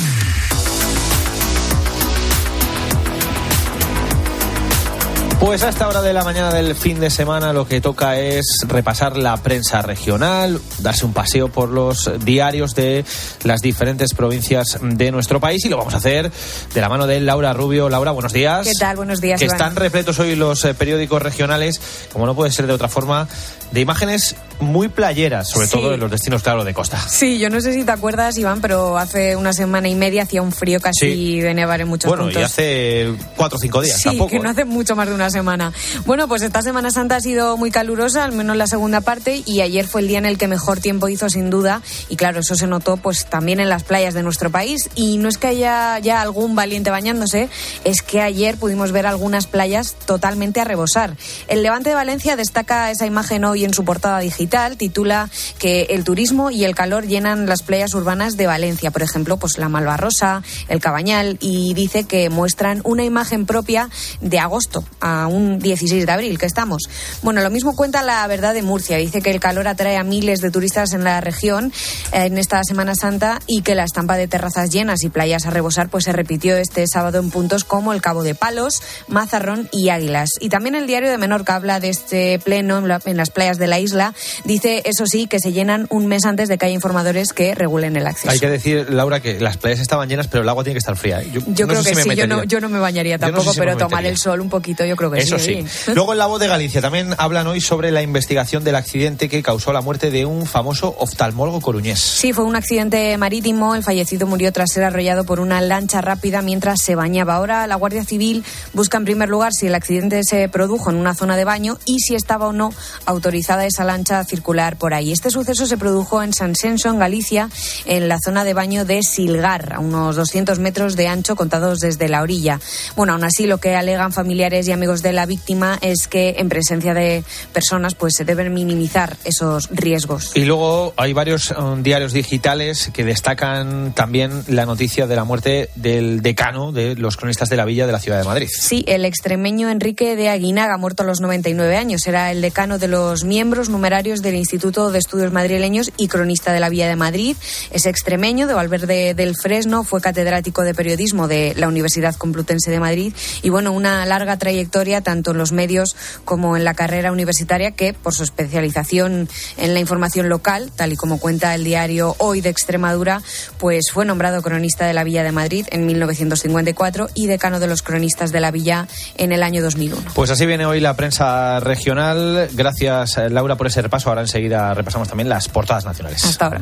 Pues a esta hora de la mañana del fin de semana lo que toca es repasar la prensa regional, darse un paseo por los diarios de las diferentes provincias de nuestro país, y lo vamos a hacer de la mano de Laura Rubio. Laura, buenos días. ¿Qué tal? Buenos días, Que Iván. están repletos hoy los periódicos regionales, como no puede ser de otra forma, de imágenes muy playeras, sobre todo en los destinos, claro, de costa. Sí, yo no sé si te acuerdas, Iván, pero hace una semana y media hacía un frío casi de nevar en muchos puntos. Bueno, y hace 4 o 5 días, sí, tampoco. que no hace mucho más de una semana. Bueno, pues esta Semana Santa ha sido muy calurosa, al menos la segunda parte, y ayer fue el día en el que mejor tiempo hizo, sin duda, y claro, eso se notó pues también en las playas de nuestro país. Y no es que haya ya algún valiente bañándose, es que ayer pudimos ver algunas playas totalmente a rebosar. El Levante de Valencia destaca esa imagen hoy en su portada digital, titula que el turismo y el calor llenan las playas urbanas de Valencia, por ejemplo, pues la Malvarrosa, el Cabañal, y dice que muestran una imagen propia de agosto, a un 16 de abril que estamos. Bueno, lo mismo cuenta La Verdad de Murcia, dice que el calor atrae a miles de turistas en la región en esta Semana Santa y que la estampa de terrazas llenas y playas a rebosar pues se repitió este sábado en puntos como el Cabo de Palos, Mazarrón y Águilas. Y también el diario de Menorca habla de este pleno en las playas de la isla, Dice, eso sí, que se llenan un mes antes de que haya informadores que regulen el acceso. Hay que decir, Laura, que las playas estaban llenas, pero el agua tiene que estar fría. Yo creo que sí, yo no me bañaría tampoco, pero tomar el sol un poquito yo creo que eso sí. Luego en La Voz de Galicia también hablan hoy sobre la investigación del accidente que causó la muerte de un famoso oftalmólogo coruñés. Sí, fue un accidente marítimo. El fallecido murió tras ser arrollado por una lancha rápida mientras se bañaba. Ahora la Guardia Civil busca en primer lugar si el accidente se produjo en una zona de baño y si estaba o no autorizada esa lancha a circular por ahí. Este suceso se produjo en San Senso, en Galicia, en la zona de baño de Silgar, a unos 200 metros de ancho contados desde la orilla. Bueno, aún así lo que alegan familiares y amigos de la víctima es que en presencia de personas pues se deben minimizar esos riesgos. Y luego hay varios diarios digitales que destacan también la noticia de la muerte del decano de los cronistas de la Villa de la ciudad de Madrid. Sí, el extremeño Enrique de Aguinaga, muerto a los 99 años. Era el decano de los miembros numerarios del Instituto de Estudios Madrileños y cronista de la Villa de Madrid. Es extremeño, de Valverde del Fresno, fue catedrático de periodismo de la Universidad Complutense de Madrid y bueno, una larga trayectoria tanto en los medios como en la carrera universitaria que por su especialización en la información local, tal y como cuenta el diario Hoy de Extremadura, pues fue nombrado cronista de la Villa de Madrid en 1954 y decano de los cronistas de la Villa en el año 2001. Pues así viene hoy la prensa regional. Gracias, Laura, por ese repaso. Ahora enseguida repasamos también las portadas nacionales. Hasta ahora.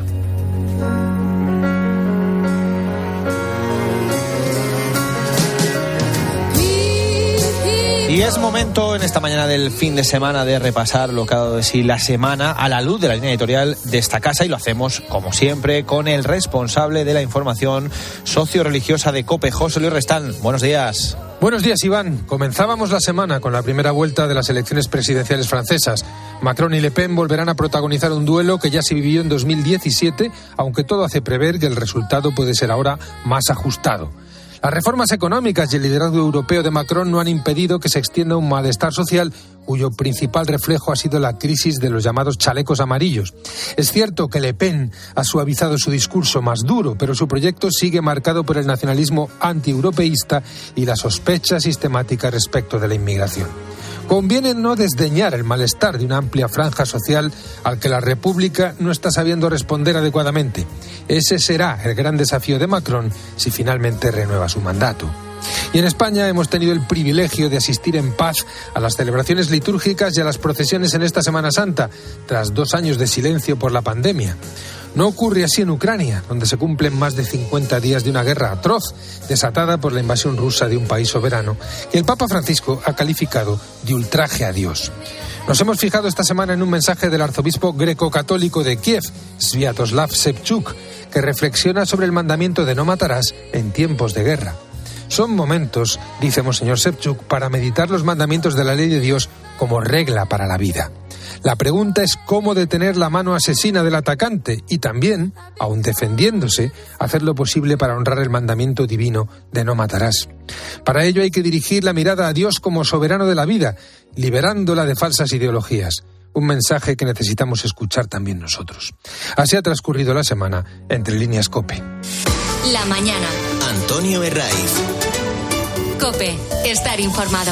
Y es momento en esta mañana del fin de semana de repasar lo que ha dado de sí la semana a la luz de la línea editorial de esta casa y lo hacemos, como siempre, con el responsable de la información socio-religiosa de COPE, José Luis Restán. Buenos días. Buenos días, Iván. Comenzábamos la semana con la primera vuelta de las elecciones presidenciales francesas. Macron y Le Pen volverán a protagonizar un duelo que ya se vivió en 2017, aunque todo hace prever que el resultado puede ser ahora más ajustado. Las reformas económicas y el liderazgo europeo de Macron no han impedido que se extienda un malestar social cuyo principal reflejo ha sido la crisis de los llamados chalecos amarillos. Es cierto que Le Pen ha suavizado su discurso más duro, pero su proyecto sigue marcado por el nacionalismo antieuropeísta y la sospecha sistemática respecto de la inmigración. Conviene no desdeñar el malestar de una amplia franja social al que la República no está sabiendo responder adecuadamente. Ese será el gran desafío de Macron si finalmente renueva su mandato. Y en España hemos tenido el privilegio de asistir en paz a las celebraciones litúrgicas y a las procesiones en esta Semana Santa, tras 2 años de silencio por la pandemia. No ocurre así en Ucrania, donde se cumplen más de 50 días de una guerra atroz, desatada por la invasión rusa de un país soberano, que el Papa Francisco ha calificado de ultraje a Dios. Nos hemos fijado esta semana en un mensaje del arzobispo greco-católico de Kiev, Sviatoslav Ševčuk, que reflexiona sobre el mandamiento de no matarás en tiempos de guerra. Son momentos, dice Monseñor Ševčuk, para meditar los mandamientos de la ley de Dios como regla para la vida. La pregunta es cómo detener la mano asesina del atacante y también, aun defendiéndose, hacer lo posible para honrar el mandamiento divino de no matarás. Para ello hay que dirigir la mirada a Dios como soberano de la vida, liberándola de falsas ideologías. Un mensaje que necesitamos escuchar también nosotros. Así ha transcurrido la semana entre líneas COPE. La mañana. Antonio Herraiz. COPE. Estar informado.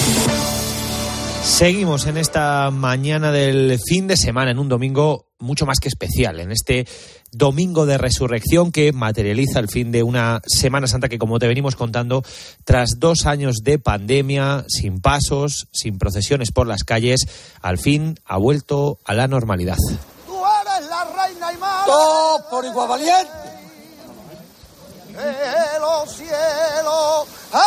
Seguimos en esta mañana del fin de semana, en un domingo mucho más que especial, en este domingo de resurrección que materializa el fin de una Semana Santa que, como te venimos contando, tras 2 años de pandemia, sin pasos, sin procesiones por las calles, al fin ha vuelto a la normalidad. Tú eres la reina y madre. Todos por igual valiente. Los cielos.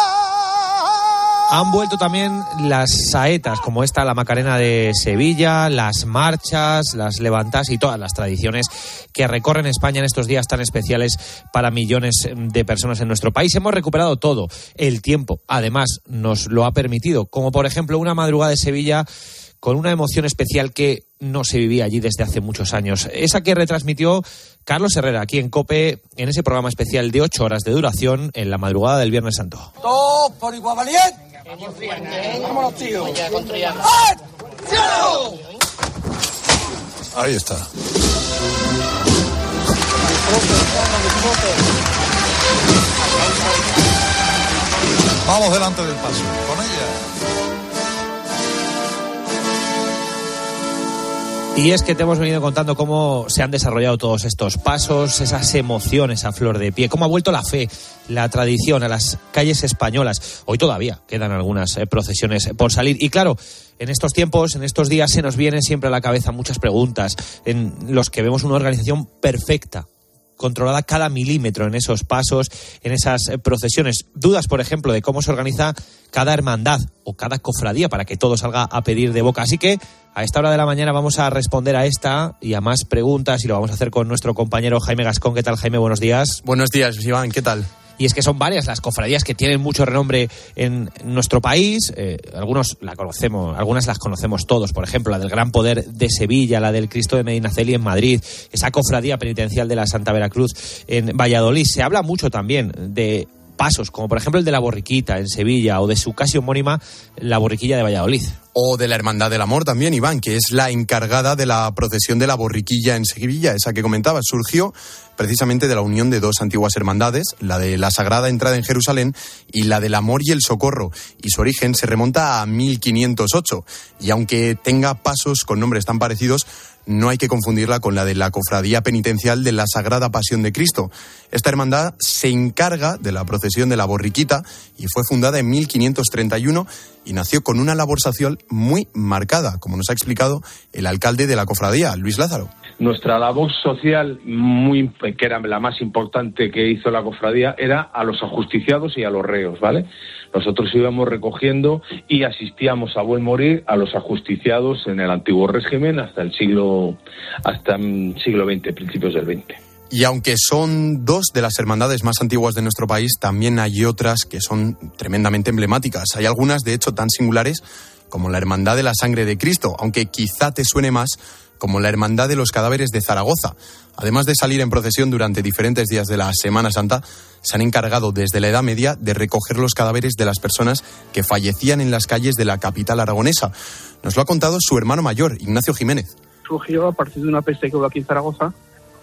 Han vuelto también las saetas, como esta, la Macarena de Sevilla, las marchas, las levantas y todas las tradiciones que recorren España en estos días tan especiales para millones de personas en nuestro país. Hemos recuperado todo. El tiempo, además, nos lo ha permitido, como por ejemplo una madrugada de Sevilla con una emoción especial que no se vivía allí desde hace muchos años. Esa que retransmitió Carlos Herrera aquí en COPE en ese programa especial de 8 horas de duración en la madrugada del Viernes Santo. Todos por igual valiente. Vámonos, tío. Ahí está. Vamos delante del paso. Con ella. Y es que te hemos venido contando cómo se han desarrollado todos estos pasos, esas emociones a flor de pie, cómo ha vuelto la fe, la tradición a las calles españolas. Hoy todavía quedan algunas procesiones por salir. Y claro, en estos tiempos, en estos días, se nos vienen siempre a la cabeza muchas preguntas en los que vemos una organización perfecta, controlada cada milímetro en esos pasos, en esas procesiones. Dudas, por ejemplo, de cómo se organiza cada hermandad o cada cofradía para que todo salga a pedir de boca. Así que a esta hora de la mañana vamos a responder a esta y a más preguntas, y lo vamos a hacer con nuestro compañero Jaime Gascón. ¿Qué tal, Jaime? Buenos días. Buenos días, Iván. ¿Qué tal? Y es que son varias las cofradías que tienen mucho renombre en nuestro país. Algunas las conocemos todos. Por ejemplo, la del Gran Poder de Sevilla, la del Cristo de Medinaceli en Madrid, esa cofradía penitencial de la Santa Veracruz en Valladolid. Se habla mucho también de pasos, como por ejemplo el de la Borriquita en Sevilla, o de su casi homónima, la Borriquilla de Valladolid. O de la Hermandad del Amor también, Iván, que es la encargada de la procesión de la Borriquilla en Sevilla. Esa que comentabas surgió precisamente de la unión de dos antiguas hermandades, la de la Sagrada Entrada en Jerusalén y la del Amor y el Socorro. Y su origen se remonta a 1508. Y aunque tenga pasos con nombres tan parecidos, no hay que confundirla con la de la Cofradía Penitencial de la Sagrada Pasión de Cristo. Esta hermandad se encarga de la procesión de la Borriquita y fue fundada en 1531 y nació con una labor social muy marcada, como nos ha explicado el alcalde de la cofradía, Luis Lázaro. Nuestra labor social, que era la más importante que hizo la cofradía, era a los ajusticiados y a los reos, ¿vale? Nosotros íbamos recogiendo y asistíamos a buen morir a los ajusticiados en el antiguo régimen hasta el siglo XX, principios del XX. Y aunque son dos de las hermandades más antiguas de nuestro país, también hay otras que son tremendamente emblemáticas. Hay algunas, de hecho, tan singulares como la Hermandad de la Sangre de Cristo, aunque quizá te suene más como la Hermandad de los Cadáveres de Zaragoza. Además de salir en procesión durante diferentes días de la Semana Santa, se han encargado desde la Edad Media de recoger los cadáveres de las personas que fallecían en las calles de la capital aragonesa. Nos lo ha contado su hermano mayor, Ignacio Jiménez. Surgió a partir de una peste que hubo aquí en Zaragoza,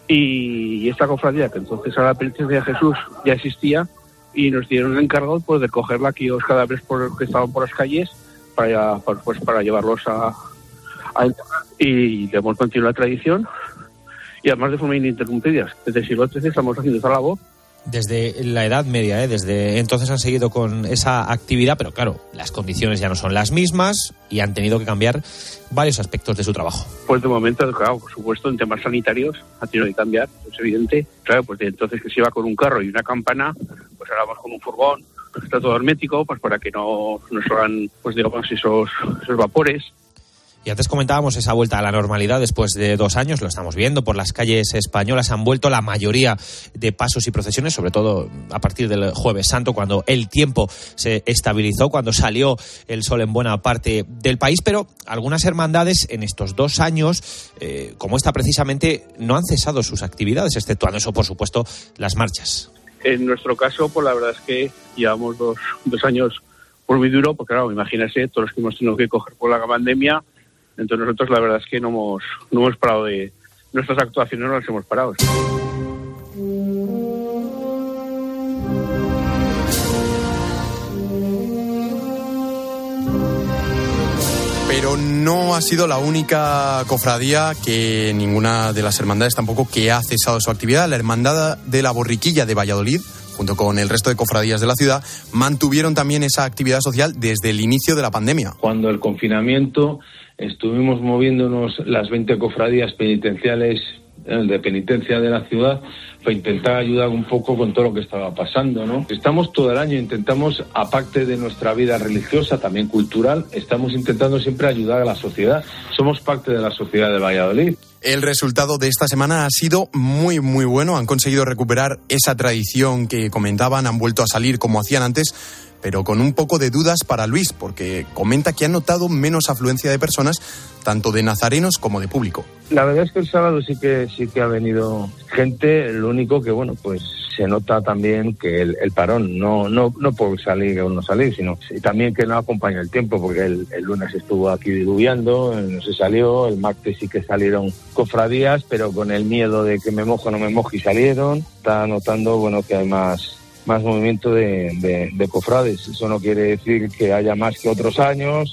y esta cofradía, que entonces era la Penitencia de Jesús, ya existía, y nos dieron el encargo pues, de coger aquí los cadáveres que estaban por las calles para llevarlos a enterrar. Y hemos continuado la tradición, y además de forma ininterrumpida. Desde el siglo XIII estamos haciendo esa labor. Desde la Edad Media, desde entonces han seguido con esa actividad, pero claro, las condiciones ya no son las mismas y han tenido que cambiar varios aspectos de su trabajo. Pues de momento, claro, por supuesto, en temas sanitarios ha tenido que cambiar, es evidente. Claro, pues de entonces que se iba con un carro y una campana, pues ahora vamos con un furgón, está todo hermético, pues para que no nos hagan, pues digamos, esos vapores. Y antes comentábamos esa vuelta a la normalidad después de 2 años, lo estamos viendo por las calles españolas, han vuelto la mayoría de pasos y procesiones, sobre todo a partir del Jueves Santo, cuando el tiempo se estabilizó, cuando salió el sol en buena parte del país, pero algunas hermandades en estos 2 años, como esta precisamente, no han cesado sus actividades, exceptuando eso, por supuesto, las marchas. En nuestro caso, pues la verdad es que llevamos dos años muy duro, porque claro, imagínense, todos los que hemos tenido que coger por la pandemia. Entonces nosotros la verdad es que no hemos parado de... Nuestras actuaciones no las hemos parado. Pero no ha sido la única cofradía, que ninguna de las hermandades tampoco, que ha cesado su actividad. La Hermandad de la Borriquilla de Valladolid, junto con el resto de cofradías de la ciudad, mantuvieron también esa actividad social desde el inicio de la pandemia. Cuando el confinamiento estuvimos moviéndonos las 20 cofradías penitenciales de penitencia de la ciudad para intentar ayudar un poco con todo lo que estaba pasando, ¿no? Estamos todo el año, intentamos, aparte de nuestra vida religiosa, también cultural, estamos intentando siempre ayudar a la sociedad. Somos parte de la sociedad de Valladolid. El resultado de esta semana ha sido muy, muy bueno. Han conseguido recuperar esa tradición que comentaban, han vuelto a salir como hacían antes, pero con un poco de dudas para Luis, porque comenta que ha notado menos afluencia de personas, tanto de nazarenos como de público. La verdad es que el sábado sí que ha venido gente, lo único que, bueno, pues se nota también que el parón, no por salir o no salir, sino también que no acompaña el tiempo, porque el lunes estuvo aquí diluviando, no se salió, el martes sí que salieron cofradías, pero con el miedo de que me mojo o no me mojo y salieron. Está notando, bueno, que hay más movimiento de cofrades. Eso no quiere decir que haya más que otros años,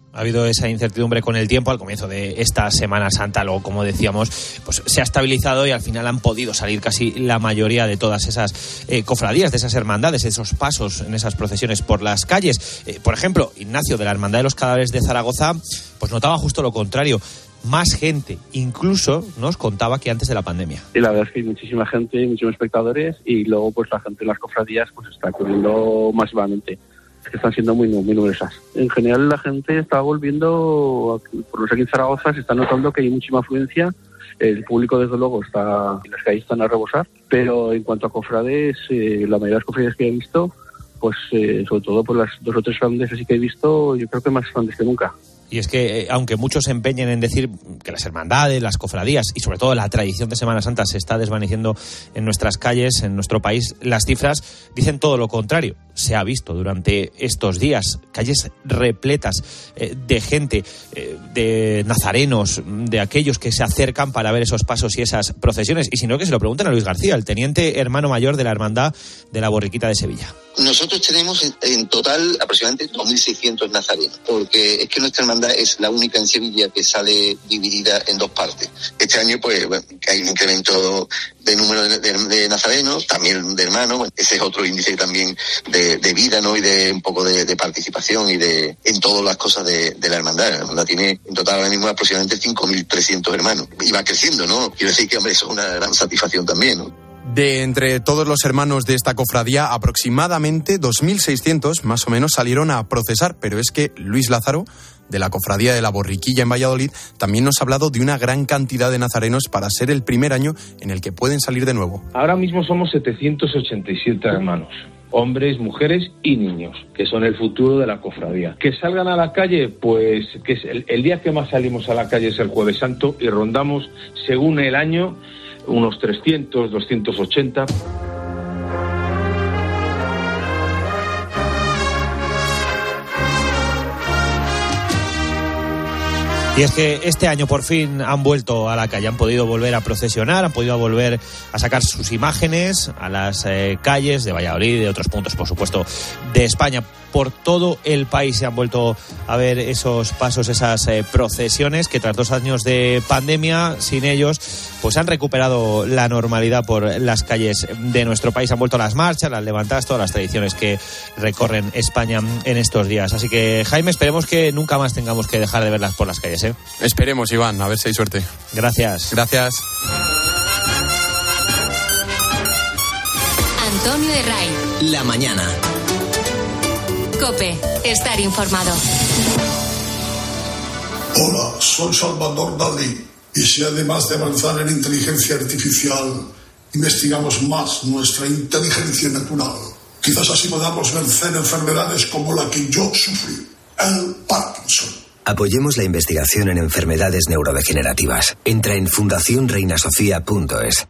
Ha habido esa incertidumbre con el tiempo al comienzo de esta Semana Santa. Luego, como decíamos, pues se ha estabilizado y al final han podido salir casi la mayoría de todas esas cofradías, de esas hermandades, esos pasos en esas procesiones por las calles. Por ejemplo, Ignacio de la Hermandad de los Cadáveres de Zaragoza, pues notaba justo lo contrario. Más gente, incluso nos contaba que antes de la pandemia. Y la verdad es que hay muchísima gente, muchísimos espectadores, y luego pues la gente en las cofradías pues está acudiendo masivamente. Es que están siendo muy numerosas. En general la gente está volviendo, por lo menos aquí en Zaragoza se está notando que hay muchísima afluencia. El público desde luego está, las calles están a rebosar, pero en cuanto a cofrades, la mayoría de las cofradías que he visto, pues sobre todo por las 2 o 3 grandes así que he visto, yo creo que más grandes que nunca. Y es que, aunque muchos se empeñen en decir que las hermandades, las cofradías y sobre todo la tradición de Semana Santa se está desvaneciendo en nuestras calles, en nuestro país, las cifras dicen todo lo contrario. Se ha visto durante estos días calles repletas de gente, de nazarenos, de aquellos que se acercan para ver esos pasos y esas procesiones. Y si no, que se lo pregunten a Luis García, el teniente hermano mayor de la Hermandad de la Borriquita de Sevilla. Nosotros tenemos en total aproximadamente 2.600 nazarenos, porque es que nuestra hermandad es la única en Sevilla que sale dividida en 2 partes. Este año, pues, bueno, hay un incremento de número de nazarenos, también de hermanos. Bueno, ese es otro índice también de vida, ¿no? Y de un poco de participación y en todas las cosas de la hermandad. La hermandad tiene en total ahora mismo aproximadamente 5.300 hermanos. Y va creciendo, ¿no? Quiero decir que, hombre, eso es una gran satisfacción también, ¿no? De entre todos los hermanos de esta cofradía, aproximadamente 2.600 más o menos salieron a procesar, pero es que Luis Lázaro, de la cofradía de la Borriquilla en Valladolid, también nos ha hablado de una gran cantidad de nazarenos para ser el primer año en el que pueden salir de nuevo. Ahora mismo somos 787 hermanos. Hombres, mujeres y niños, que son el futuro de la cofradía. Que salgan a la calle, pues que es el día que más salimos a la calle es el Jueves Santo y rondamos, según el año, unos 300, 280. Y es que este año por fin han vuelto a la calle, han podido volver a procesionar, han podido volver a sacar sus imágenes a las calles de Valladolid y de otros puntos, por supuesto, de España. Por todo el país se han vuelto a ver esos pasos, esas procesiones que tras 2 años de pandemia, sin ellos, pues han recuperado la normalidad por las calles de nuestro país. Han vuelto las marchas, las levantadas, todas las tradiciones que recorren España en estos días. Así que, Jaime, esperemos que nunca más tengamos que dejar de verlas por las calles, ¿eh? Esperemos, Iván, a ver si hay suerte. Gracias. Gracias. Antonio Herray. La mañana. COPE. Estar informado. Hola, soy Salvador Dalí. Y si además de avanzar en inteligencia artificial, investigamos más nuestra inteligencia natural, quizás así podamos vencer enfermedades como la que yo sufrí, el Parkinson. Apoyemos la investigación en enfermedades neurodegenerativas. Entra en fundacionreinasofía.es.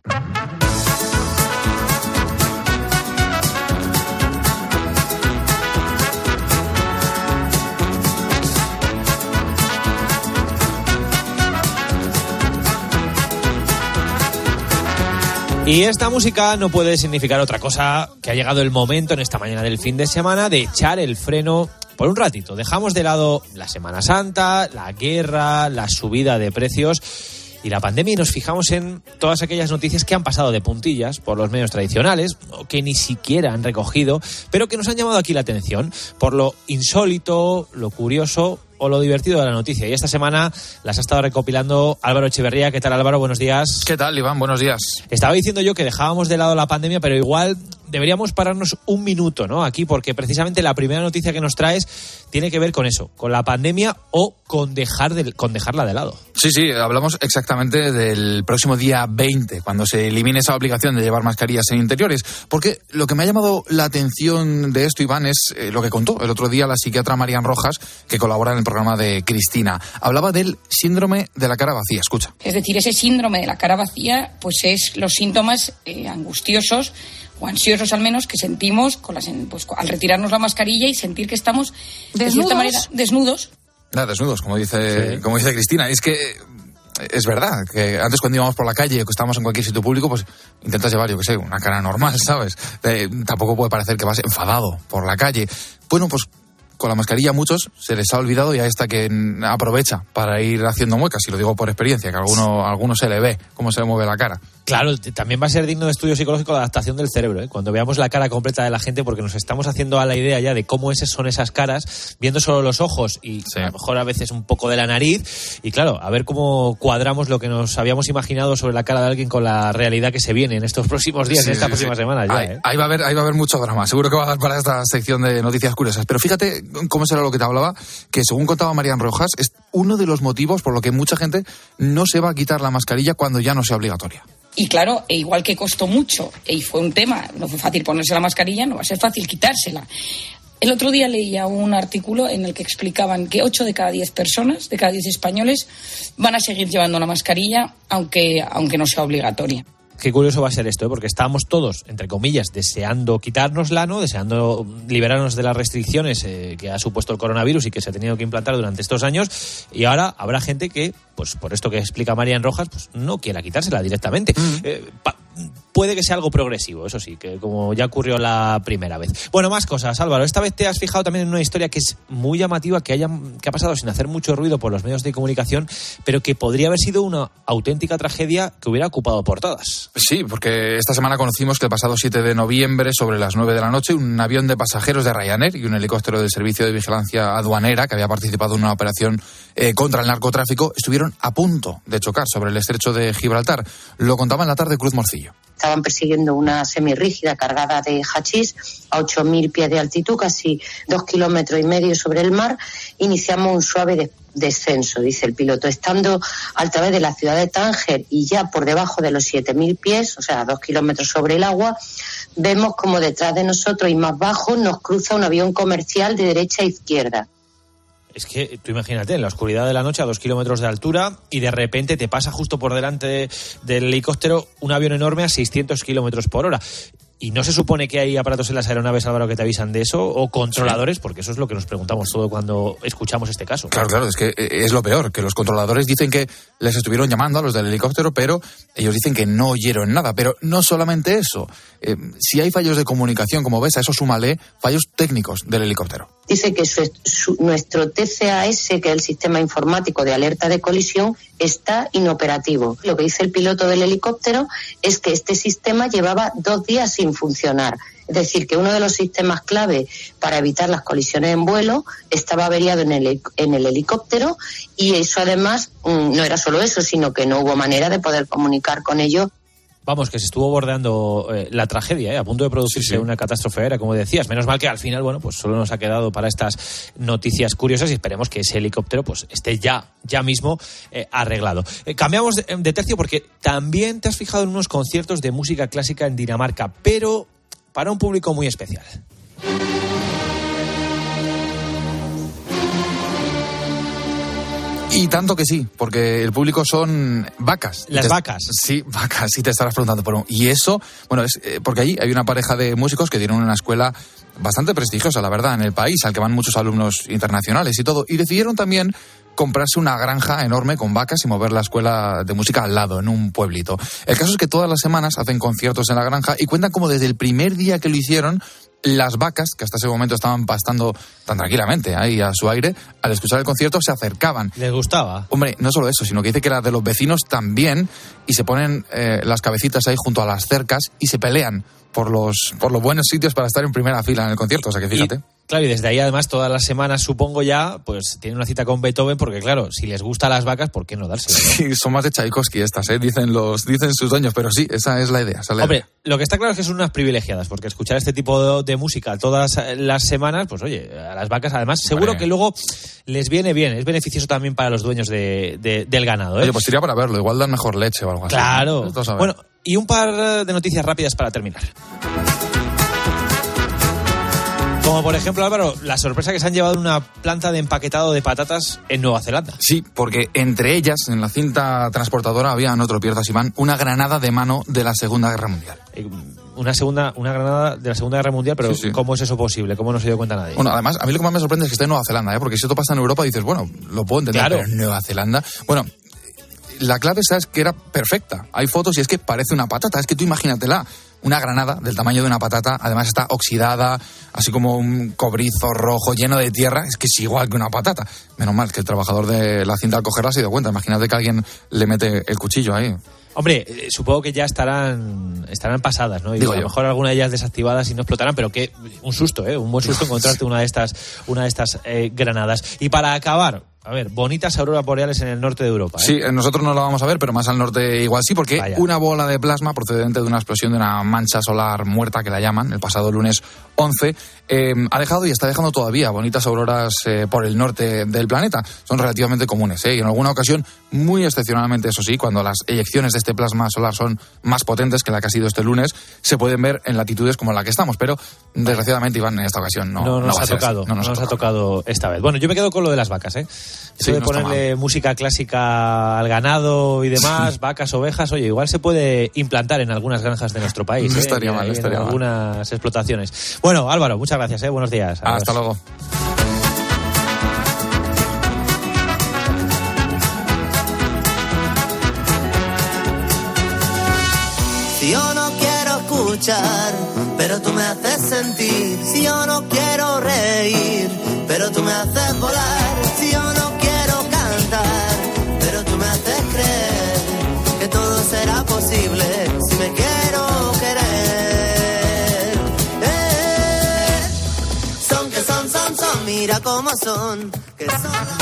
Y esta música no puede significar otra cosa que ha llegado el momento en esta mañana del fin de semana de echar el freno por un ratito. Dejamos de lado la Semana Santa, la guerra, la subida de precios y la pandemia y nos fijamos en todas aquellas noticias que han pasado de puntillas por los medios tradicionales o que ni siquiera han recogido, pero que nos han llamado aquí la atención por lo insólito, lo curioso o lo divertido de la noticia. Y esta semana las ha estado recopilando Álvaro Echeverría. ¿Qué tal, Álvaro? Buenos días. ¿Qué tal, Iván? Buenos días. Estaba diciendo yo que dejábamos de lado la pandemia, pero igual deberíamos pararnos un minuto, ¿no? Aquí, porque precisamente la primera noticia que nos traes tiene que ver con eso, con la pandemia o con dejarla de lado. Sí, hablamos exactamente del próximo día 20, cuando se elimine esa obligación de llevar mascarillas en interiores. Porque lo que me ha llamado la atención de esto, Iván, es lo que contó el otro día la psiquiatra Marian Rojas, que colabora en el programa de Cristina. Hablaba del síndrome de la cara vacía. Escucha. Es decir, ese síndrome de la cara vacía, pues es los síntomas angustiosos o ansiosos al menos que sentimos al retirarnos la mascarilla y sentir que estamos de cierta manera desnudos. Desnudos, como dice Cristina. Es que es verdad que antes cuando íbamos por la calle o que estábamos en cualquier sitio público, pues intentas llevar, yo qué sé, una cara normal, ¿sabes? Tampoco puede parecer que vas enfadado por la calle. Bueno, pues con la mascarilla a muchos se les ha olvidado y hay hasta que aprovecha para ir haciendo muecas, y lo digo por experiencia, que a alguno se le ve cómo se le mueve la cara. Claro, también va a ser digno de estudio psicológico la adaptación del cerebro, ¿eh? Cuando veamos la cara completa de la gente, porque nos estamos haciendo a la idea ya de cómo son esas caras, viendo solo los ojos y a lo mejor a veces un poco de la nariz, y claro, a ver cómo cuadramos lo que nos habíamos imaginado sobre la cara de alguien con la realidad que se viene en estos próximos días, en estas próximas semanas. Ahí va a haber mucho drama, seguro que va a dar para esta sección de noticias curiosas. Pero fíjate cómo será lo que te hablaba, que según contaba Marian Rojas, es uno de los motivos por lo que mucha gente no se va a quitar la mascarilla cuando ya no sea obligatoria. Y claro, igual que costó mucho y fue un tema, no fue fácil ponerse la mascarilla, no va a ser fácil quitársela. El otro día leía un artículo en el que explicaban que 8 de cada 10 personas, de cada 10 españoles, van a seguir llevando la mascarilla aunque no sea obligatoria. Qué curioso va a ser esto, ¿eh? Porque estábamos todos, entre comillas, deseando quitárnosla, ¿no? Deseando liberarnos de las restricciones que ha supuesto el coronavirus y que se ha tenido que implantar durante estos años, y ahora habrá gente que, pues por esto que explica Marian Rojas, pues no quiera quitársela directamente. Puede que sea algo progresivo, eso sí, que como ya ocurrió la primera vez. Bueno, más cosas, Álvaro. Esta vez te has fijado también en una historia que es muy llamativa, que ha pasado sin hacer mucho ruido por los medios de comunicación, pero que podría haber sido una auténtica tragedia que hubiera ocupado portadas. Sí, porque esta semana conocimos que el pasado 7 de noviembre, sobre las 9 de la noche, un avión de pasajeros de Ryanair y un helicóptero del Servicio de Vigilancia Aduanera, que había participado en una operación contra el narcotráfico, estuvieron a punto de chocar sobre el estrecho de Gibraltar. Lo contaba en la tarde Cruz Morcillo. Estaban persiguiendo una semirrígida cargada de hachís a 8.000 pies de altitud, casi 2,5 kilómetros sobre el mar. Iniciamos un suave descenso, dice el piloto. Estando a través de la ciudad de Tánger y ya por debajo de los 7.000 pies, o sea, 2 kilómetros sobre el agua, vemos como detrás de nosotros y más bajo nos cruza un avión comercial de derecha a izquierda. Es que tú imagínate, en la oscuridad de la noche a 2 kilómetros de altura y de repente te pasa justo por delante del helicóptero un avión enorme a 600 kilómetros por hora. ¿Y no se supone que hay aparatos en las aeronaves, Álvaro, que te avisan de eso? ¿O controladores? Porque eso es lo que nos preguntamos todo cuando escuchamos este caso. Claro, es que es lo peor, que los controladores dicen que les estuvieron llamando a los del helicóptero, pero ellos dicen que no oyeron nada. Pero no solamente eso. Si hay fallos de comunicación, como ves, a eso súmale fallos técnicos del helicóptero. Dice que nuestro TCAS, que es el sistema informático de alerta de colisión, está inoperativo. Lo que dice el piloto del helicóptero es que este sistema llevaba 2 días sin funcionar. Es decir, que uno de los sistemas clave para evitar las colisiones en vuelo estaba averiado en el helicóptero, y eso además no era solo eso, sino que no hubo manera de poder comunicar con ellos. Vamos, que se estuvo bordeando la tragedia, a punto de producirse una catástrofe aérea, como decías. Menos mal que al final, bueno, pues solo nos ha quedado para estas noticias curiosas y esperemos que ese helicóptero pues esté ya mismo arreglado. Cambiamos de tercio porque también te has fijado en unos conciertos de música clásica en Dinamarca, pero para un público muy especial. Y tanto que sí, porque el público son vacas. Las vacas. Sí, vacas, sí te estarás preguntando por un. Y eso, bueno, es porque allí hay una pareja de músicos que tienen una escuela bastante prestigiosa, la verdad, en el país, al que van muchos alumnos internacionales y todo. Y decidieron también comprarse una granja enorme con vacas y mover la escuela de música al lado, en un pueblito. El caso es que todas las semanas hacen conciertos en la granja y cuentan como desde el primer día que lo hicieron, las vacas, que hasta ese momento estaban pastando tan tranquilamente ahí a su aire, al escuchar el concierto se acercaban. ¿Les gustaba? Hombre, no solo eso, sino que dice que las de los vecinos también, y se ponen las cabecitas ahí junto a las cercas y se pelean por los buenos sitios para estar en primera fila en el concierto, o sea que fíjate. Claro, y desde ahí además todas las semanas, supongo ya, pues tienen una cita con Beethoven, porque claro, si les gustan las vacas, ¿por qué no dársela? Sí, son más de Tchaikovsky estas, dicen sus dueños, pero sí, esa es la idea. Hombre, lo que está claro es que son unas privilegiadas, porque escuchar este tipo de música todas las semanas, pues oye, a las vacas además seguro que luego les viene bien, es beneficioso también para los dueños del ganado. Oye, pues iría para verlo, igual dan mejor leche o algo así. Claro. Bueno, y un par de noticias rápidas para terminar. Como por ejemplo, Álvaro, la sorpresa que se han llevado en una planta de empaquetado de patatas en Nueva Zelanda. Sí, porque entre ellas, en la cinta transportadora, había, no te lo pierdas, Iván, una granada de mano de la Segunda Guerra Mundial. Una granada de la Segunda Guerra Mundial, pero sí. ¿Cómo es eso posible? ¿Cómo no se dio cuenta nadie? Bueno, además, a mí lo que más me sorprende es que esté en Nueva Zelanda, porque si esto pasa en Europa dices, bueno, lo puedo entender, claro. Pero en Nueva Zelanda... Bueno, la clave es que era perfecta. Hay fotos y es que parece una patata, es que tú imagínatela. una granada del tamaño de una patata, además está oxidada, así como un cobrizo rojo lleno de tierra, es que es igual que una patata. Menos mal que el trabajador de la cinta al cogerla se dio cuenta, imagínate que alguien le mete el cuchillo ahí. Hombre, supongo que ya estarán pasadas, ¿no? Y Digo a lo mejor alguna de ellas desactivadas y no explotarán, pero que un susto, un buen susto encontrarte una de estas granadas. Y para acabar, a ver, bonitas auroras boreales en el norte de Europa. Sí, nosotros no la vamos a ver, pero más al norte igual sí, porque una bola de plasma procedente de una explosión de una mancha solar muerta, que la llaman, el pasado lunes 11, ha dejado y está dejando todavía bonitas auroras por el norte del planeta. Son relativamente comunes, y en alguna ocasión, muy excepcionalmente, eso sí, cuando las eyecciones de este plasma solar son más potentes que la que ha sido este lunes, se pueden ver en latitudes como la que estamos, pero desgraciadamente, Iván, en esta ocasión no nos ha tocado esta vez. Bueno, yo me quedo con lo de las vacas, Eso de ponerle música clásica al ganado y demás, vacas, ovejas, oye, igual se puede implantar en algunas granjas de nuestro país. No estaría mal, en algunas explotaciones. Bueno, Álvaro, muchas gracias, buenos días. Adiós. Hasta luego. Si yo no quiero escuchar, pero tú me haces sentir. Si yo no quiero reír, pero tú me haces volar. Si yo no quiero cantar, pero tú me haces creer que todo será posible si me quiero querer. Son que son, mira cómo son, que son.